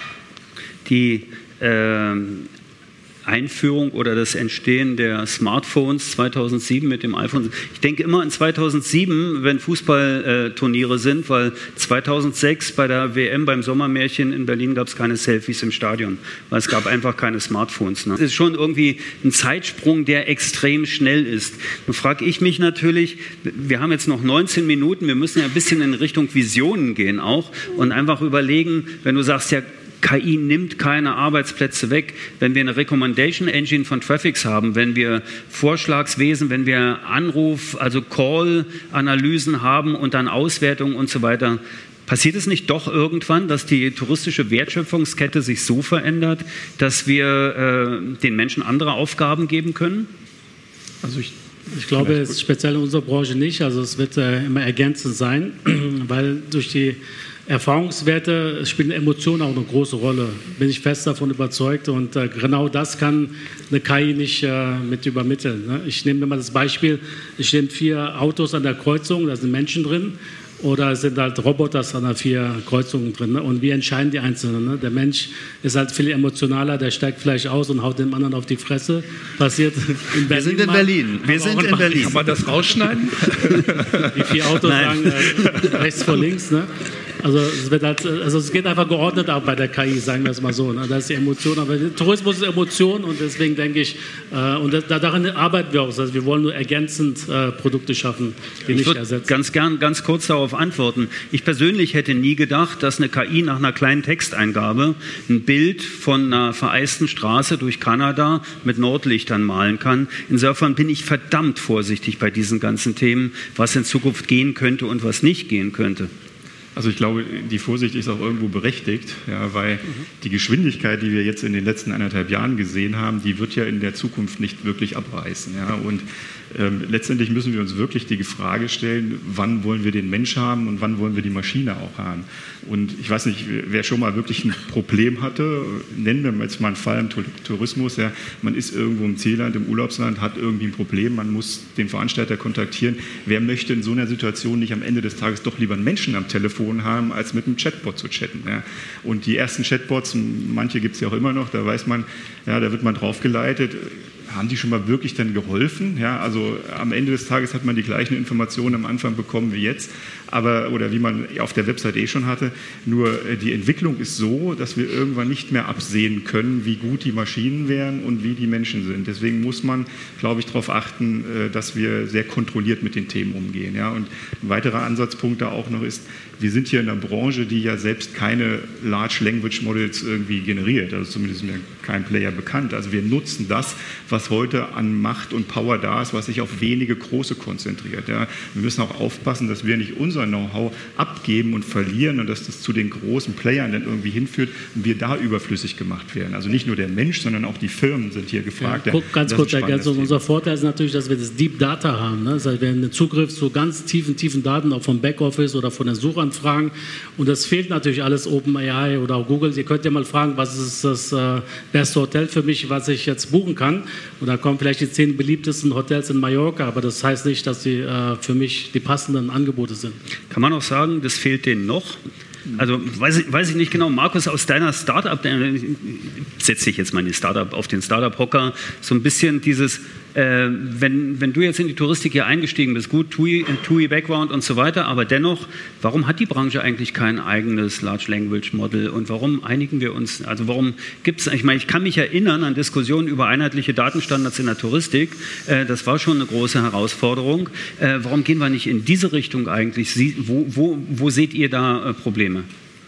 Die ähm, Einführung oder das Entstehen der Smartphones zweitausendsieben mit dem iPhone. Ich denke immer an zweitausendsieben, wenn Fußballturniere sind, weil zweitausendsechs bei der W M beim Sommermärchen in Berlin gab es keine Selfies im Stadion, weil es gab einfach keine Smartphones. Ne? Das ist schon irgendwie ein Zeitsprung, der extrem schnell ist. Nun frage ich mich natürlich, wir haben jetzt noch neunzehn Minuten, wir müssen ja ein bisschen in Richtung Visionen gehen auch und einfach überlegen, wenn du sagst, ja, K I nimmt keine Arbeitsplätze weg. Wenn wir eine Recommendation Engine von Traffics haben, wenn wir Vorschlagswesen, wenn wir Anruf, also Call-Analysen haben und dann Auswertungen und so weiter, passiert es nicht doch irgendwann, dass die touristische Wertschöpfungskette sich so verändert, dass wir äh, den Menschen andere Aufgaben geben können? Also ich Ich glaube, es ist speziell in unserer Branche nicht. Also es wird äh, immer ergänzend sein, weil durch die Erfahrungswerte spielen Emotionen auch eine große Rolle. Bin ich fest davon überzeugt und äh, genau das kann eine K I nicht äh, mit übermitteln. Ne? Ich nehme mir mal das Beispiel, es stehen vier Autos an der Kreuzung, da sind Menschen drin. Oder es sind halt Roboter an der vier Kreuzungen drin. Ne? Und wie entscheiden die Einzelnen? Ne? Der Mensch ist halt viel emotionaler, der steigt vielleicht aus und haut dem anderen auf die Fresse. Passiert in Berlin. Wir sind in Berlin. Wir sind in Berlin. Kann man das rausschneiden? Die vier Autos Nein. sagen äh, rechts vor links. Ne? Also es, wird halt, also es geht einfach geordnet ab bei der K I, sagen wir es mal so. Ne? Das ist die Emotion, aber Tourismus ist Emotion und deswegen denke ich, äh, und das, daran arbeiten wir auch. Also wir wollen nur ergänzend äh, Produkte schaffen, die ich nicht ersetzen. Ganz gern, ganz kurz darauf antworten. Ich persönlich hätte nie gedacht, dass eine K I nach einer kleinen Texteingabe ein Bild von einer vereisten Straße durch Kanada mit Nordlichtern malen kann. Insofern bin ich verdammt vorsichtig bei diesen ganzen Themen, was in Zukunft gehen könnte und was nicht gehen könnte. Also ich glaube, die Vorsicht ist auch irgendwo berechtigt, ja, weil mhm. die Geschwindigkeit, die wir jetzt in den letzten anderthalb Jahren gesehen haben, die wird ja in der Zukunft nicht wirklich abreißen. Ja, und ähm, letztendlich müssen wir uns wirklich die Frage stellen, wann wollen wir den Mensch haben und wann wollen wir die Maschine auch haben. Und ich weiß nicht, wer schon mal wirklich ein Problem hatte, nennen wir jetzt mal einen Fall im Tourismus, ja, man ist irgendwo im Zielland, im Urlaubsland, hat irgendwie ein Problem, man muss den Veranstalter kontaktieren. Wer möchte in so einer Situation nicht am Ende des Tages doch lieber einen Menschen am Telefon haben, als mit einem Chatbot zu chatten. Ja. Und die ersten Chatbots, manche gibt es ja auch immer noch, da weiß man, ja, da wird man draufgeleitet, haben die schon mal wirklich dann geholfen? Ja, also am Ende des Tages hat man die gleichen Informationen am Anfang bekommen wie jetzt, aber oder wie man auf der Website eh schon hatte. Nur die Entwicklung ist so, dass wir irgendwann nicht mehr absehen können, wie gut die Maschinen wären und wie die Menschen sind. Deswegen muss man, glaube ich, darauf achten, dass wir sehr kontrolliert mit den Themen umgehen. Ja, und ein weiterer Ansatzpunkt da auch noch ist, wir sind hier in einer Branche, die ja selbst keine Large Language Models irgendwie generiert. Also zumindest ist mir kein Player bekannt. Also wir nutzen das, was heute an Macht und Power da ist, was sich auf wenige große konzentriert. Ja. Wir müssen auch aufpassen, dass wir nicht unser Know-how abgeben und verlieren und dass das zu den großen Playern dann irgendwie hinführt und wir da überflüssig gemacht werden. Also nicht nur der Mensch, sondern auch die Firmen sind hier gefragt. Ja, guck, ganz ja, kurz Ergänzung. Unser Vorteil ist natürlich, dass wir das Deep Data haben. Ne? Das heißt, wir haben einen Zugriff zu ganz tiefen, tiefen Daten, auch vom Backoffice oder von der Suchanfragen. Und das fehlt natürlich alles OpenAI oder auch Google. Ihr könnt ja mal fragen, was ist das äh, beste Hotel für mich, was ich jetzt buchen kann. Und da kommen vielleicht die zehn beliebtesten Hotels in Mallorca, aber das heißt nicht, dass sie äh, für mich die passenden Angebote sind. Kann man auch sagen, das fehlt denen noch? Also weiß ich, weiß ich nicht genau, Markus, aus deiner Startup, setze ich jetzt meine Startup auf den Startup-Hocker, so ein bisschen dieses, äh, wenn, wenn du jetzt in die Touristik hier eingestiegen bist, gut, T U I-Background und so weiter, aber dennoch, warum hat die Branche eigentlich kein eigenes Large Language Model und warum einigen wir uns, also warum gibt es, ich meine, ich kann mich erinnern an Diskussionen über einheitliche Datenstandards in der Touristik, äh, das war schon eine große Herausforderung, äh, warum gehen wir nicht in diese Richtung eigentlich, Sie, wo, wo, wo seht ihr da äh, Probleme?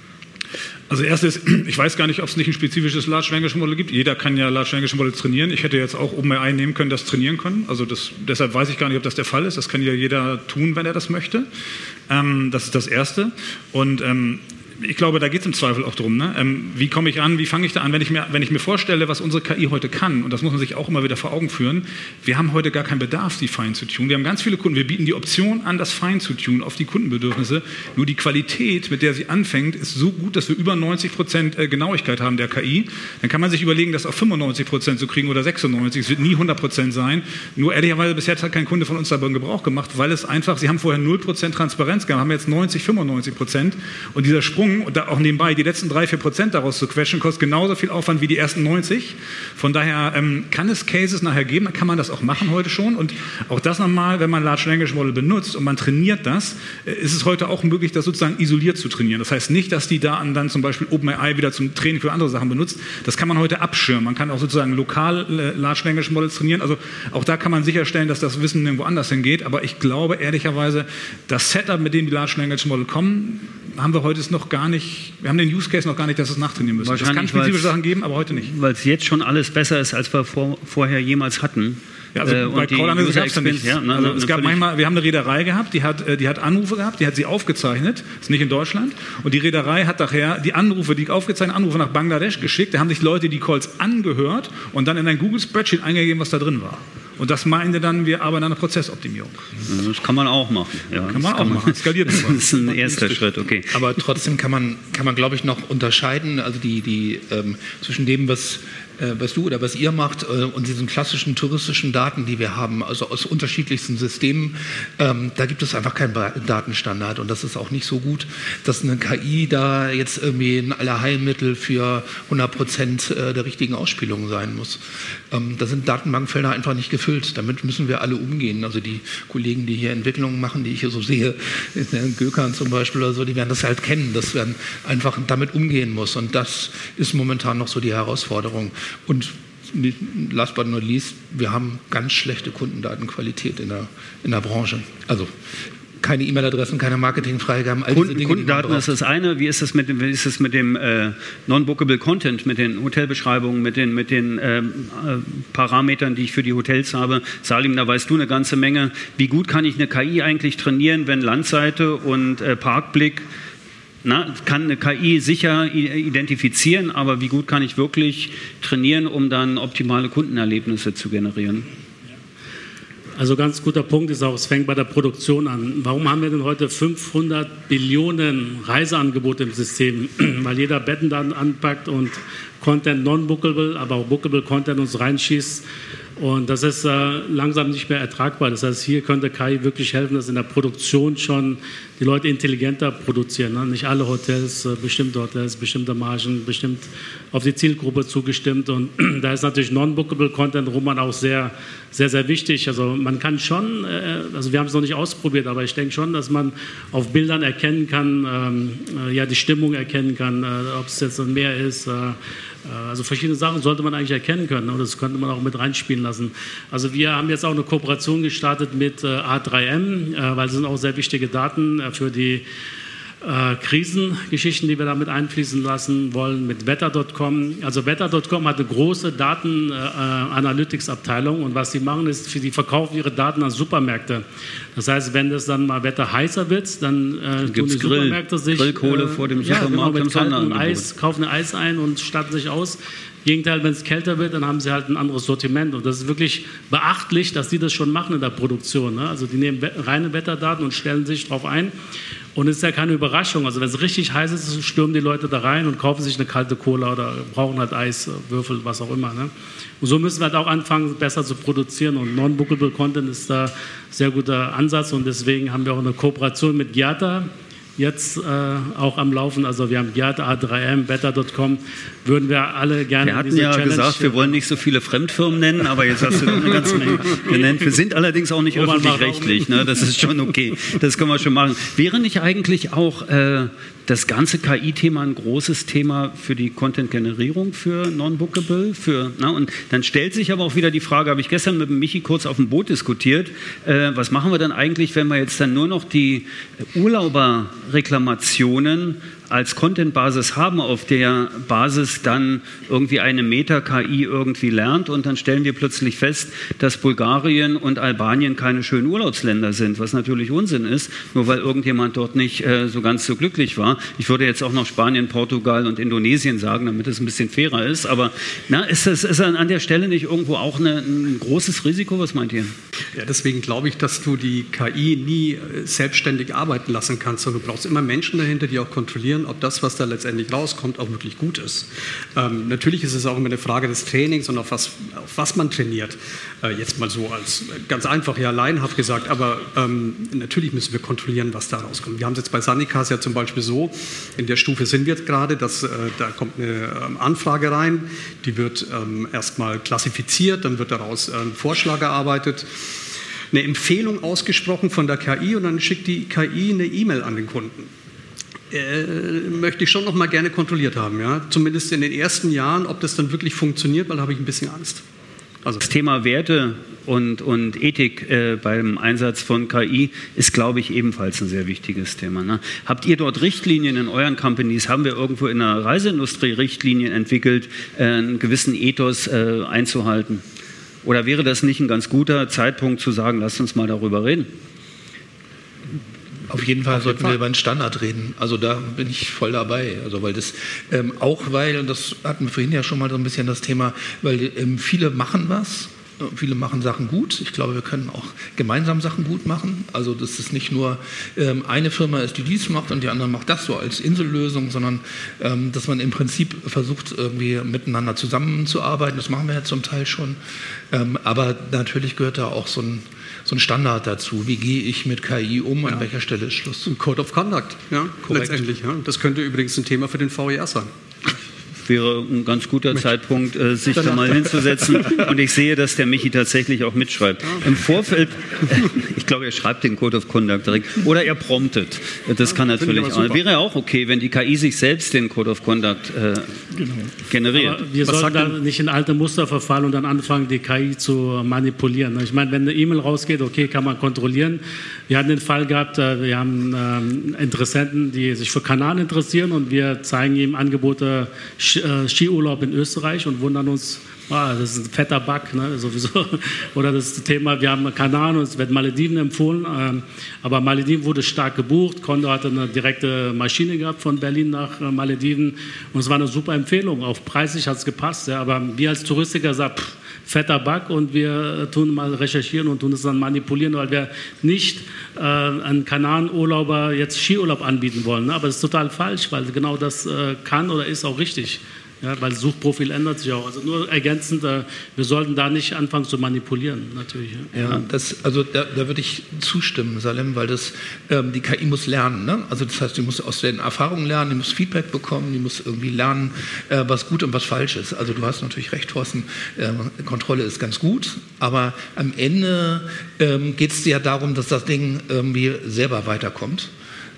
Also erstes, ich weiß gar nicht, ob es nicht ein spezifisches Large Language Model gibt. Jeder kann ja Large Language Model trainieren. Ich hätte jetzt auch OpenAI nehmen können, das trainieren können. Also das, deshalb weiß ich gar nicht, ob das der Fall ist. Das kann ja jeder tun, wenn er das möchte. Ähm, das ist das Erste. Und ähm, ich glaube, da geht es im Zweifel auch drum. Ne? Ähm, wie komme ich an, wie fange ich da an, wenn ich, mir, wenn ich mir vorstelle, was unsere K I heute kann, und das muss man sich auch immer wieder vor Augen führen, wir haben heute gar keinen Bedarf, die fein zu tun. Wir haben ganz viele Kunden, wir bieten die Option an, das fein zu tun auf die Kundenbedürfnisse. Nur die Qualität, mit der sie anfängt, ist so gut, dass wir über neunzig Prozent Genauigkeit haben der K I. Dann kann man sich überlegen, das auf fünfundneunzig Prozent zu kriegen oder sechsundneunzig. Es wird nie hundert Prozent sein. Nur ehrlicherweise, bis jetzt hat kein Kunde von uns davon Gebrauch gemacht, weil es einfach, sie haben vorher null Prozent Transparenz gehabt, haben jetzt neunzig, fünfundneunzig Prozent. Und dieser Sprung, und da auch nebenbei die letzten drei, vier Prozent daraus zu quetschen, kostet genauso viel Aufwand wie die ersten neunzig. Von daher ähm, kann es Cases nachher geben, dann kann man das auch machen heute schon. Und auch das nochmal, wenn man Large Language Model benutzt und man trainiert das, äh, ist es heute auch möglich, das sozusagen isoliert zu trainieren. Das heißt nicht, dass die Daten dann zum Beispiel OpenAI wieder zum Training für andere Sachen benutzt. Das kann man heute abschirmen. Man kann auch sozusagen lokal äh, Large Language Models trainieren. Also auch da kann man sicherstellen, dass das Wissen irgendwo anders hingeht. Aber ich glaube ehrlicherweise, das Setup, mit dem die Large Language Model kommen, haben wir heute noch gar nicht, wir haben den Use Case noch gar nicht, dass es nachtrainieren müssen. Es kann spezifische Sachen geben, aber heute nicht. Weil es jetzt schon alles besser ist, als wir vor, vorher jemals hatten. Ja, also äh, bei Call-Analyse gab es da nichts. Ja, also es gab manchmal, wir haben eine Reederei gehabt, die hat, die hat Anrufe gehabt, die hat sie aufgezeichnet, ist nicht in Deutschland, und die Reederei hat nachher die Anrufe, die aufgezeichneten Anrufe nach Bangladesch geschickt, da haben sich Leute die Calls angehört und dann in ein Google-Spreadsheet eingegeben, was da drin war. Und das meinte dann, wir arbeiten an einer Prozessoptimierung. Das kann man auch machen. Ja, kann man auch kann machen. Man. Skaliert das ist ein erster Schritt, okay. Aber trotzdem kann man, kann man, glaube ich, noch unterscheiden, also die, die, ähm, zwischen dem, was, äh, was du oder was ihr macht äh, und diesen klassischen touristischen Daten, die wir haben, also aus unterschiedlichsten Systemen. Ähm, da gibt es einfach keinen Datenstandard und das ist auch nicht so gut, dass eine K I da jetzt irgendwie ein Allerheilmittel für hundert Prozent der richtigen Ausspielung sein muss. Ähm, da sind Datenbankfelder einfach nicht gefüllt. erfüllt. Damit müssen wir alle umgehen. Also die Kollegen, die hier Entwicklungen machen, die ich hier so sehe, Gökhan zum Beispiel oder so, die werden das halt kennen, dass man einfach damit umgehen muss. Und das ist momentan noch so die Herausforderung. Und last but not least, wir haben ganz schlechte Kundendatenqualität in der, in der Branche. Also keine E-Mail-Adressen, keine Marketingfreigaben, all Kunden, diese Dinge. Kundendaten ist das eine. Wie ist es mit dem, wie ist es mit dem äh, Non-Bookable Content, mit den Hotelbeschreibungen, mit den, mit den äh, Parametern, die ich für die Hotels habe? Salim, da weißt du eine ganze Menge. Wie gut kann ich eine K I eigentlich trainieren, wenn Landseite und äh, Parkblick, na, kann eine K I sicher identifizieren, aber wie gut kann ich wirklich trainieren, um dann optimale Kundenerlebnisse zu generieren? Also ganz guter Punkt ist auch, es fängt bei der Produktion an. Warum haben wir denn heute fünfhundert Billionen Reiseangebote im System? Weil jeder Betten dann anpackt und Content non-bookable, aber auch bookable Content uns reinschießt. Und das ist äh, langsam nicht mehr ertragbar. Das heißt, hier könnte K I wirklich helfen, dass in der Produktion schon die Leute intelligenter produzieren. Ne? Nicht alle Hotels, äh, bestimmte Hotels, bestimmte Margen, bestimmt auf die Zielgruppe zugestimmt. Und da ist natürlich non-bookable Content, Roman, auch sehr, sehr, sehr wichtig. Also man kann schon, äh, also wir haben es noch nicht ausprobiert, aber ich denke schon, dass man auf Bildern erkennen kann, ähm, äh, ja, die Stimmung erkennen kann, äh, ob es jetzt ein Meer ist. Äh, Also verschiedene Sachen sollte man eigentlich erkennen können und das könnte man auch mit reinspielen lassen. Also wir haben jetzt auch eine Kooperation gestartet mit äh, A drei M, äh, weil es sind auch sehr wichtige Daten äh, für die äh, Krisengeschichten, die wir damit einfließen lassen wollen, mit Wetter Punkt com. Also Wetter Punkt com hat eine große Daten-Analytics-Abteilung und was sie machen ist, die verkaufen ihre Daten an Supermärkte. Das heißt, wenn das dann mal Wetter heißer wird, dann äh, tun die Supermärkte Grill, sich... Grillkohle äh, vor dem ja, Supermarkt genau, im mit kaltem Sonderangebot. Eis, kaufen ein Eis ein und statten sich aus. Im Gegenteil, wenn es kälter wird, dann haben sie halt ein anderes Sortiment. Und das ist wirklich beachtlich, dass die das schon machen in der Produktion. Ne? Also die nehmen reine Wetterdaten und stellen sich darauf ein. Und es ist ja keine Überraschung. Also wenn es richtig heiß ist, stürmen die Leute da rein und kaufen sich eine kalte Cola oder brauchen halt Eis, Würfel, was auch immer. Ne? Und so müssen wir halt auch anfangen, besser zu produzieren. Und Non-Bookable Content ist da ein sehr guter Ansatz. Und deswegen haben wir auch eine Kooperation mit Giata jetzt äh, auch am Laufen. Also wir haben Giata, A drei M, Wetter Punkt com, würden wir alle gerne Wir hatten diese ja Challenge gesagt, wir wollen nicht so viele Fremdfirmen nennen, aber jetzt hast du doch eine ganze Menge genannt. Wir sind allerdings auch nicht öffentlich-rechtlich, ne? Das ist schon okay. Das können wir schon machen. Wäre nicht eigentlich auch äh, das ganze K I-Thema ein großes Thema für die Content-Generierung, für Non-Bookable? Für, na, und dann stellt sich aber auch wieder die Frage, habe ich gestern mit dem Michi kurz auf dem Boot diskutiert, äh, was machen wir dann eigentlich, wenn wir jetzt dann nur noch die Urlauberreklamationen als Content-Basis haben, auf der Basis dann irgendwie eine Meta-K I irgendwie lernt und dann stellen wir plötzlich fest, dass Bulgarien und Albanien keine schönen Urlaubsländer sind, was natürlich Unsinn ist, nur weil irgendjemand dort nicht äh, so ganz so glücklich war. Ich würde jetzt auch noch Spanien, Portugal und Indonesien sagen, damit es ein bisschen fairer ist, aber na, ist das ist an der Stelle nicht irgendwo auch eine, ein großes Risiko? Was meint ihr? Ja, deswegen glaube ich, dass du die K I nie selbstständig arbeiten lassen kannst, sondern du brauchst immer Menschen dahinter, die auch kontrollieren, ob das, was da letztendlich rauskommt, auch wirklich gut ist. Ähm, natürlich ist es auch immer eine Frage des Trainings und auf was, auf was man trainiert. Äh, jetzt mal so als ganz einfach, ja, laienhaft gesagt, aber ähm, natürlich müssen wir kontrollieren, was da rauskommt. Wir haben es jetzt bei Sanicas ja zum Beispiel so, in der Stufe sind wir jetzt gerade, dass äh, da kommt eine ähm, Anfrage rein, die wird ähm, erstmal klassifiziert, dann wird daraus äh, ein Vorschlag erarbeitet, eine Empfehlung ausgesprochen von der K I und dann schickt die K I eine E-Mail an den Kunden. Äh, möchte ich schon noch mal gerne kontrolliert haben, ja? Zumindest in den ersten Jahren, ob das dann wirklich funktioniert, weil da habe ich ein bisschen Angst. Also das Thema Werte und, und Ethik äh, beim Einsatz von K I ist, glaube ich, ebenfalls ein sehr wichtiges Thema. Ne? Habt ihr dort Richtlinien in euren Companies? Haben wir irgendwo in der Reiseindustrie Richtlinien entwickelt, äh, einen gewissen Ethos äh, einzuhalten? Oder wäre das nicht ein ganz guter Zeitpunkt zu sagen, lasst uns mal darüber reden? Auf jeden Fall sollten wir über einen Standard reden. Also da bin ich voll dabei. Also weil das ähm, auch weil, und das hatten wir vorhin ja schon mal so ein bisschen das Thema, weil ähm, viele machen was, viele machen Sachen gut. Ich glaube, wir können auch gemeinsam Sachen gut machen. Also dass es nicht nur ähm, eine Firma ist, die dies macht und die andere macht das so als Insellösung, sondern ähm, dass man im Prinzip versucht, irgendwie miteinander zusammenzuarbeiten. Das machen wir ja zum Teil schon. Ähm, aber natürlich gehört da auch so ein so ein Standard dazu. Wie gehe ich mit K I um? An ja. welcher Stelle ist Schluss? Ein Code of Conduct, ja, letztendlich. Ja. Das könnte übrigens ein Thema für den V E R sein. wäre ein ganz guter Mit. Zeitpunkt, äh, sich da mal hinzusetzen. Und ich sehe, dass der Michi tatsächlich auch mitschreibt. Im Vorfeld, ich glaube, er schreibt den Code of Conduct direkt. Oder er promptet. Das kann natürlich auch. Wäre auch okay, wenn die K I sich selbst den Code of Conduct äh, genau. generiert. Aber wir Was sollten da nicht in alte Muster verfallen und dann anfangen, die K I zu manipulieren. Ich meine, wenn eine E-Mail rausgeht, okay, kann man kontrollieren. Wir hatten den Fall gehabt, wir haben ähm, Interessenten, die sich für Kanaren interessieren und wir zeigen ihm Angebote Skiurlaub in Österreich und wundern uns, ah, das ist ein fetter Bug, ne, sowieso. Oder das Thema, wir haben Kanaren und es wird Malediven empfohlen, ähm, aber Malediven wurde stark gebucht. Condor hatte eine direkte Maschine gehabt von Berlin nach äh, Malediven und es war eine super Empfehlung. Auch preislich hat es gepasst, ja, aber wir als Touristiker sagen, pff, fetter Bug und wir tun mal recherchieren und tun es dann manipulieren, weil wir nicht äh, einen Kanarenurlauber jetzt Skiurlaub anbieten wollen. Ne? Aber das ist total falsch, weil genau das äh, kann oder ist auch richtig. Ja, weil das Suchprofil ändert sich auch. Also nur ergänzend, äh, wir sollten da nicht anfangen zu manipulieren, natürlich. Ja, ja das, also da, da würde ich zustimmen, Salem, weil das, ähm, die K I muss lernen. Ne? Also das heißt, die muss aus den Erfahrungen lernen, die muss Feedback bekommen, die muss irgendwie lernen, äh, was gut und was falsch ist. Also du hast natürlich recht, Thorsten, äh, Kontrolle ist ganz gut, aber am Ende ähm, geht es ja darum, dass das Ding irgendwie selber weiterkommt.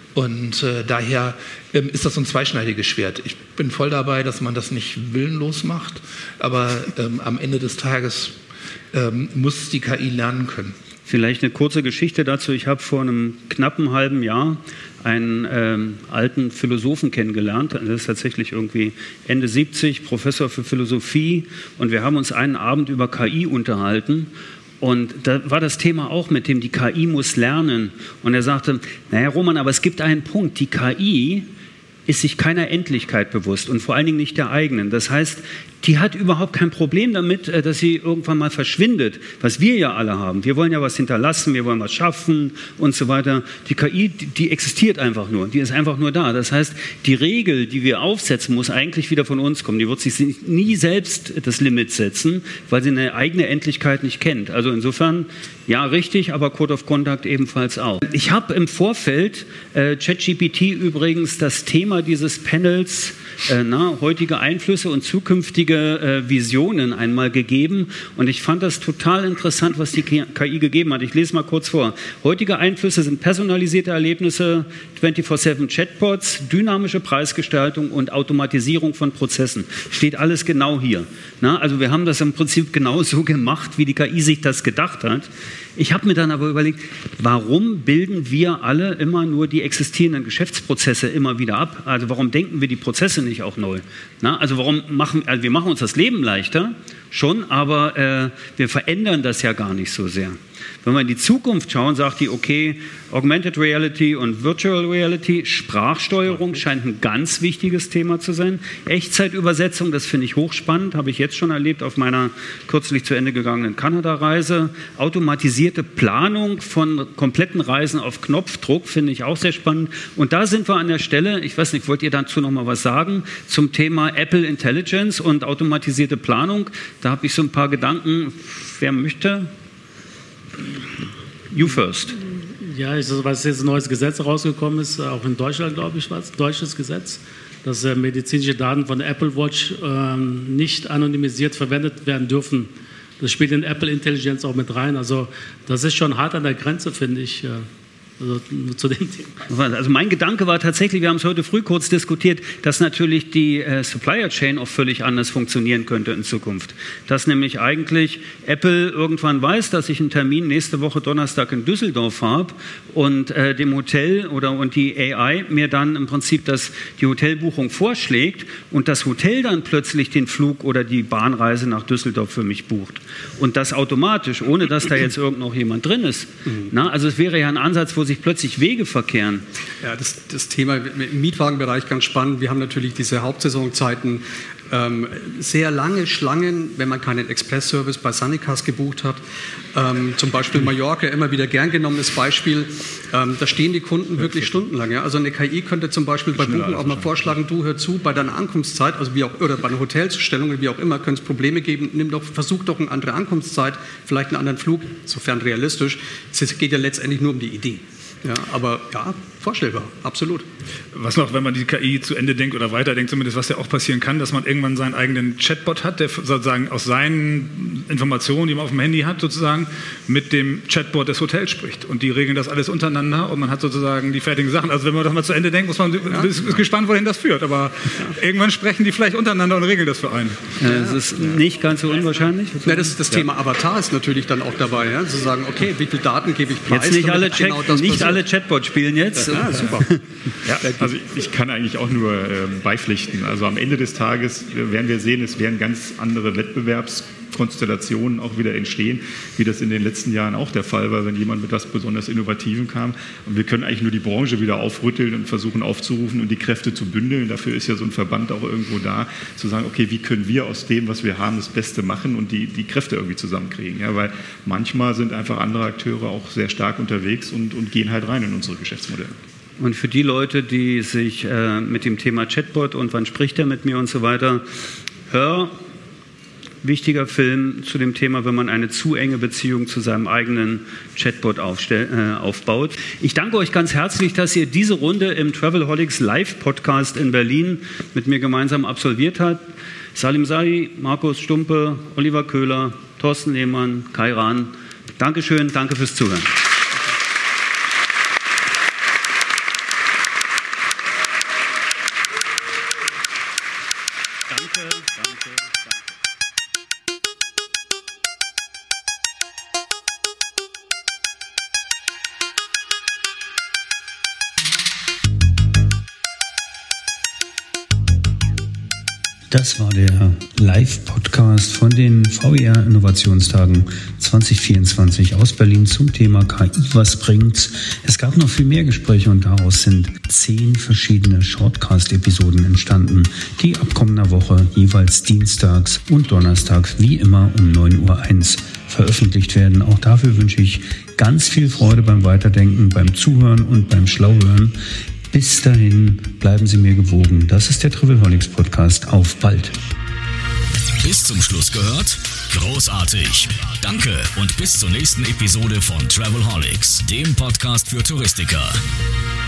Und äh, daher ähm, ist das so ein zweischneidiges Schwert. Ich bin voll dabei, dass man das nicht willenlos macht, aber ähm, am Ende des Tages ähm, muss die K I lernen können. Vielleicht eine kurze Geschichte dazu. Ich habe vor einem knappen halben Jahr einen ähm, alten Philosophen kennengelernt. Das ist tatsächlich irgendwie Ende siebzig, Professor für Philosophie. Und wir haben uns einen Abend über K I unterhalten. Und da war das Thema auch mit dem, die K I muss lernen. Und er sagte, naja Roman, aber es gibt einen Punkt, die K I ist sich keiner Endlichkeit bewusst und vor allen Dingen nicht der eigenen. Das heißt, die hat überhaupt kein Problem damit, dass sie irgendwann mal verschwindet, was wir ja alle haben. Wir wollen ja was hinterlassen, wir wollen was schaffen und so weiter. Die K I, die existiert einfach nur, die ist einfach nur da. Das heißt, die Regel, die wir aufsetzen, muss eigentlich wieder von uns kommen. Die wird sich nie selbst das Limit setzen, weil sie eine eigene Endlichkeit nicht kennt. Also insofern, ja, richtig, aber Code of Conduct ebenfalls auch. Ich habe im Vorfeld äh, ChatGPT übrigens das Thema dieses Panels Äh, na, heutige Einflüsse und zukünftige äh, Visionen einmal gegeben. Und ich fand das total interessant, was die K I gegeben hat. Ich lese mal kurz vor. Heutige Einflüsse sind personalisierte Erlebnisse, vierundzwanzig sieben Chatbots, dynamische Preisgestaltung und Automatisierung von Prozessen. Steht alles genau hier. Na, also wir haben das im Prinzip genauso gemacht, wie die K I sich das gedacht hat. Ich habe mir dann aber überlegt, warum bilden wir alle immer nur die existierenden Geschäftsprozesse immer wieder ab? Also warum denken wir die Prozesse nicht auch neu? Na, also warum machen, also wir machen uns das Leben leichter, schon, aber äh, wir verändern das ja gar nicht so sehr. Wenn wir in die Zukunft schauen, sagt die, okay, Augmented Reality und Virtual Reality, Sprachsteuerung scheint ein ganz wichtiges Thema zu sein. Echtzeitübersetzung, das finde ich hochspannend, habe ich jetzt schon erlebt auf meiner kürzlich zu Ende gegangenen Kanada-Reise. Automatisierte Planung von kompletten Reisen auf Knopfdruck, finde ich auch sehr spannend. Und da sind wir an der Stelle, ich weiß nicht, wollt ihr dazu noch mal was sagen, zum Thema Apple Intelligence und automatisierte Planung. Da habe ich so ein paar Gedanken. Wer möchte? You first. Ja, was jetzt ein neues Gesetz rausgekommen ist, auch in Deutschland, glaube ich, was, deutsches Gesetz, dass äh, medizinische Daten von der Apple Watch äh, nicht anonymisiert verwendet werden dürfen. Das spielt in Apple Intelligence auch mit rein. Also das ist schon hart an der Grenze, finde ich. Ja. Also zu dem Thema. Also mein Gedanke war tatsächlich, wir haben es heute früh kurz diskutiert, dass natürlich die äh, Supplier Chain auch völlig anders funktionieren könnte in Zukunft. Dass nämlich eigentlich Apple irgendwann weiß, dass ich einen Termin nächste Woche Donnerstag in Düsseldorf habe und äh, dem Hotel oder und die A I mir dann im Prinzip das, die Hotelbuchung vorschlägt und das Hotel dann plötzlich den Flug oder die Bahnreise nach Düsseldorf für mich bucht. Und das automatisch, ohne dass da jetzt irgend noch jemand drin ist. Mhm. Na, also es wäre ja ein Ansatz, wo sich plötzlich Wege verkehren. Ja, das, das Thema im Mietwagenbereich ganz spannend. Wir haben natürlich diese Hauptsaisonzeiten, ähm, sehr lange Schlangen, wenn man keinen Express-Service bei Sunnycars gebucht hat. Ähm, zum Beispiel Mallorca, immer wieder gern genommenes Beispiel. Ähm, da stehen die Kunden wirklich stundenlang. Ja? Also eine K I könnte zum Beispiel bei Buchen auch mal vorschlagen, du hör zu, bei deiner Ankunftszeit, also wie auch, oder bei einer Hotelzustellung, wie auch immer, könnte es Probleme geben. Nimm doch, versuch doch eine andere Ankunftszeit, vielleicht einen anderen Flug, sofern realistisch. Es geht ja letztendlich nur um die Idee. Ja, aber ja, Vorstellbar, absolut. Was noch, wenn man die K I zu Ende denkt oder weiterdenkt, zumindest was ja auch passieren kann, dass man irgendwann seinen eigenen Chatbot hat, der sozusagen aus seinen Informationen, die man auf dem Handy hat, sozusagen mit dem Chatbot des Hotels spricht. Und die regeln das alles untereinander und man hat sozusagen die fertigen Sachen. Also wenn man das mal zu Ende denkt, muss man ja. ist, ist gespannt, wohin das führt. Aber ja. irgendwann sprechen die vielleicht untereinander und regeln das für einen. Ja, das ist nicht ganz so unwahrscheinlich. Ja, das das ja. Thema Avatar ist natürlich dann auch dabei, ja? Zu sagen, okay, wie viele Daten gebe ich preis? Jetzt nicht alle, Chat, genau nicht alle Chatbots spielen jetzt. Ja, super. Ja, also ich kann eigentlich auch nur äh, beipflichten. Also am Ende des Tages werden wir sehen, es werden ganz andere Wettbewerbskonstellationen auch wieder entstehen, wie das in den letzten Jahren auch der Fall war, wenn jemand mit etwas besonders Innovativem kam. Und wir können eigentlich nur die Branche wieder aufrütteln und versuchen aufzurufen und die Kräfte zu bündeln. Dafür ist ja so ein Verband auch irgendwo da, zu sagen, okay, wie können wir aus dem, was wir haben, das Beste machen und die, die Kräfte irgendwie zusammenkriegen. Ja, weil manchmal sind einfach andere Akteure auch sehr stark unterwegs und, und gehen halt rein in unsere Geschäftsmodelle. Und für die Leute, die sich äh, mit dem Thema Chatbot und wann spricht er mit mir und so weiter, hör, wichtiger Film zu dem Thema, wenn man eine zu enge Beziehung zu seinem eigenen Chatbot aufstell, äh, aufbaut. Ich danke euch ganz herzlich, dass ihr diese Runde im Travelholics Live-Podcast in Berlin mit mir gemeinsam absolviert habt. Salim Sahi, Markus Stumpe, Oliver Köhler, Thorsten Lehmann, Kai Rahn. Dankeschön, danke fürs Zuhören. Das war der Live-Podcast von den V E R-Innovationstagen zwanzig vierundzwanzig aus Berlin zum Thema K I, was bringt's? Es gab noch viel mehr Gespräche und daraus sind zehn verschiedene Shortcast-Episoden entstanden, die ab kommender Woche jeweils dienstags und donnerstags wie immer um neun Uhr eins veröffentlicht werden. Auch dafür wünsche ich ganz viel Freude beim Weiterdenken, beim Zuhören und beim Schlauhören. Bis dahin bleiben Sie mir gewogen. Das ist der Travelholics Podcast. Auf bald. Bis zum Schluss gehört? Großartig. Danke und bis zur nächsten Episode von Travelholics, dem Podcast für Touristiker.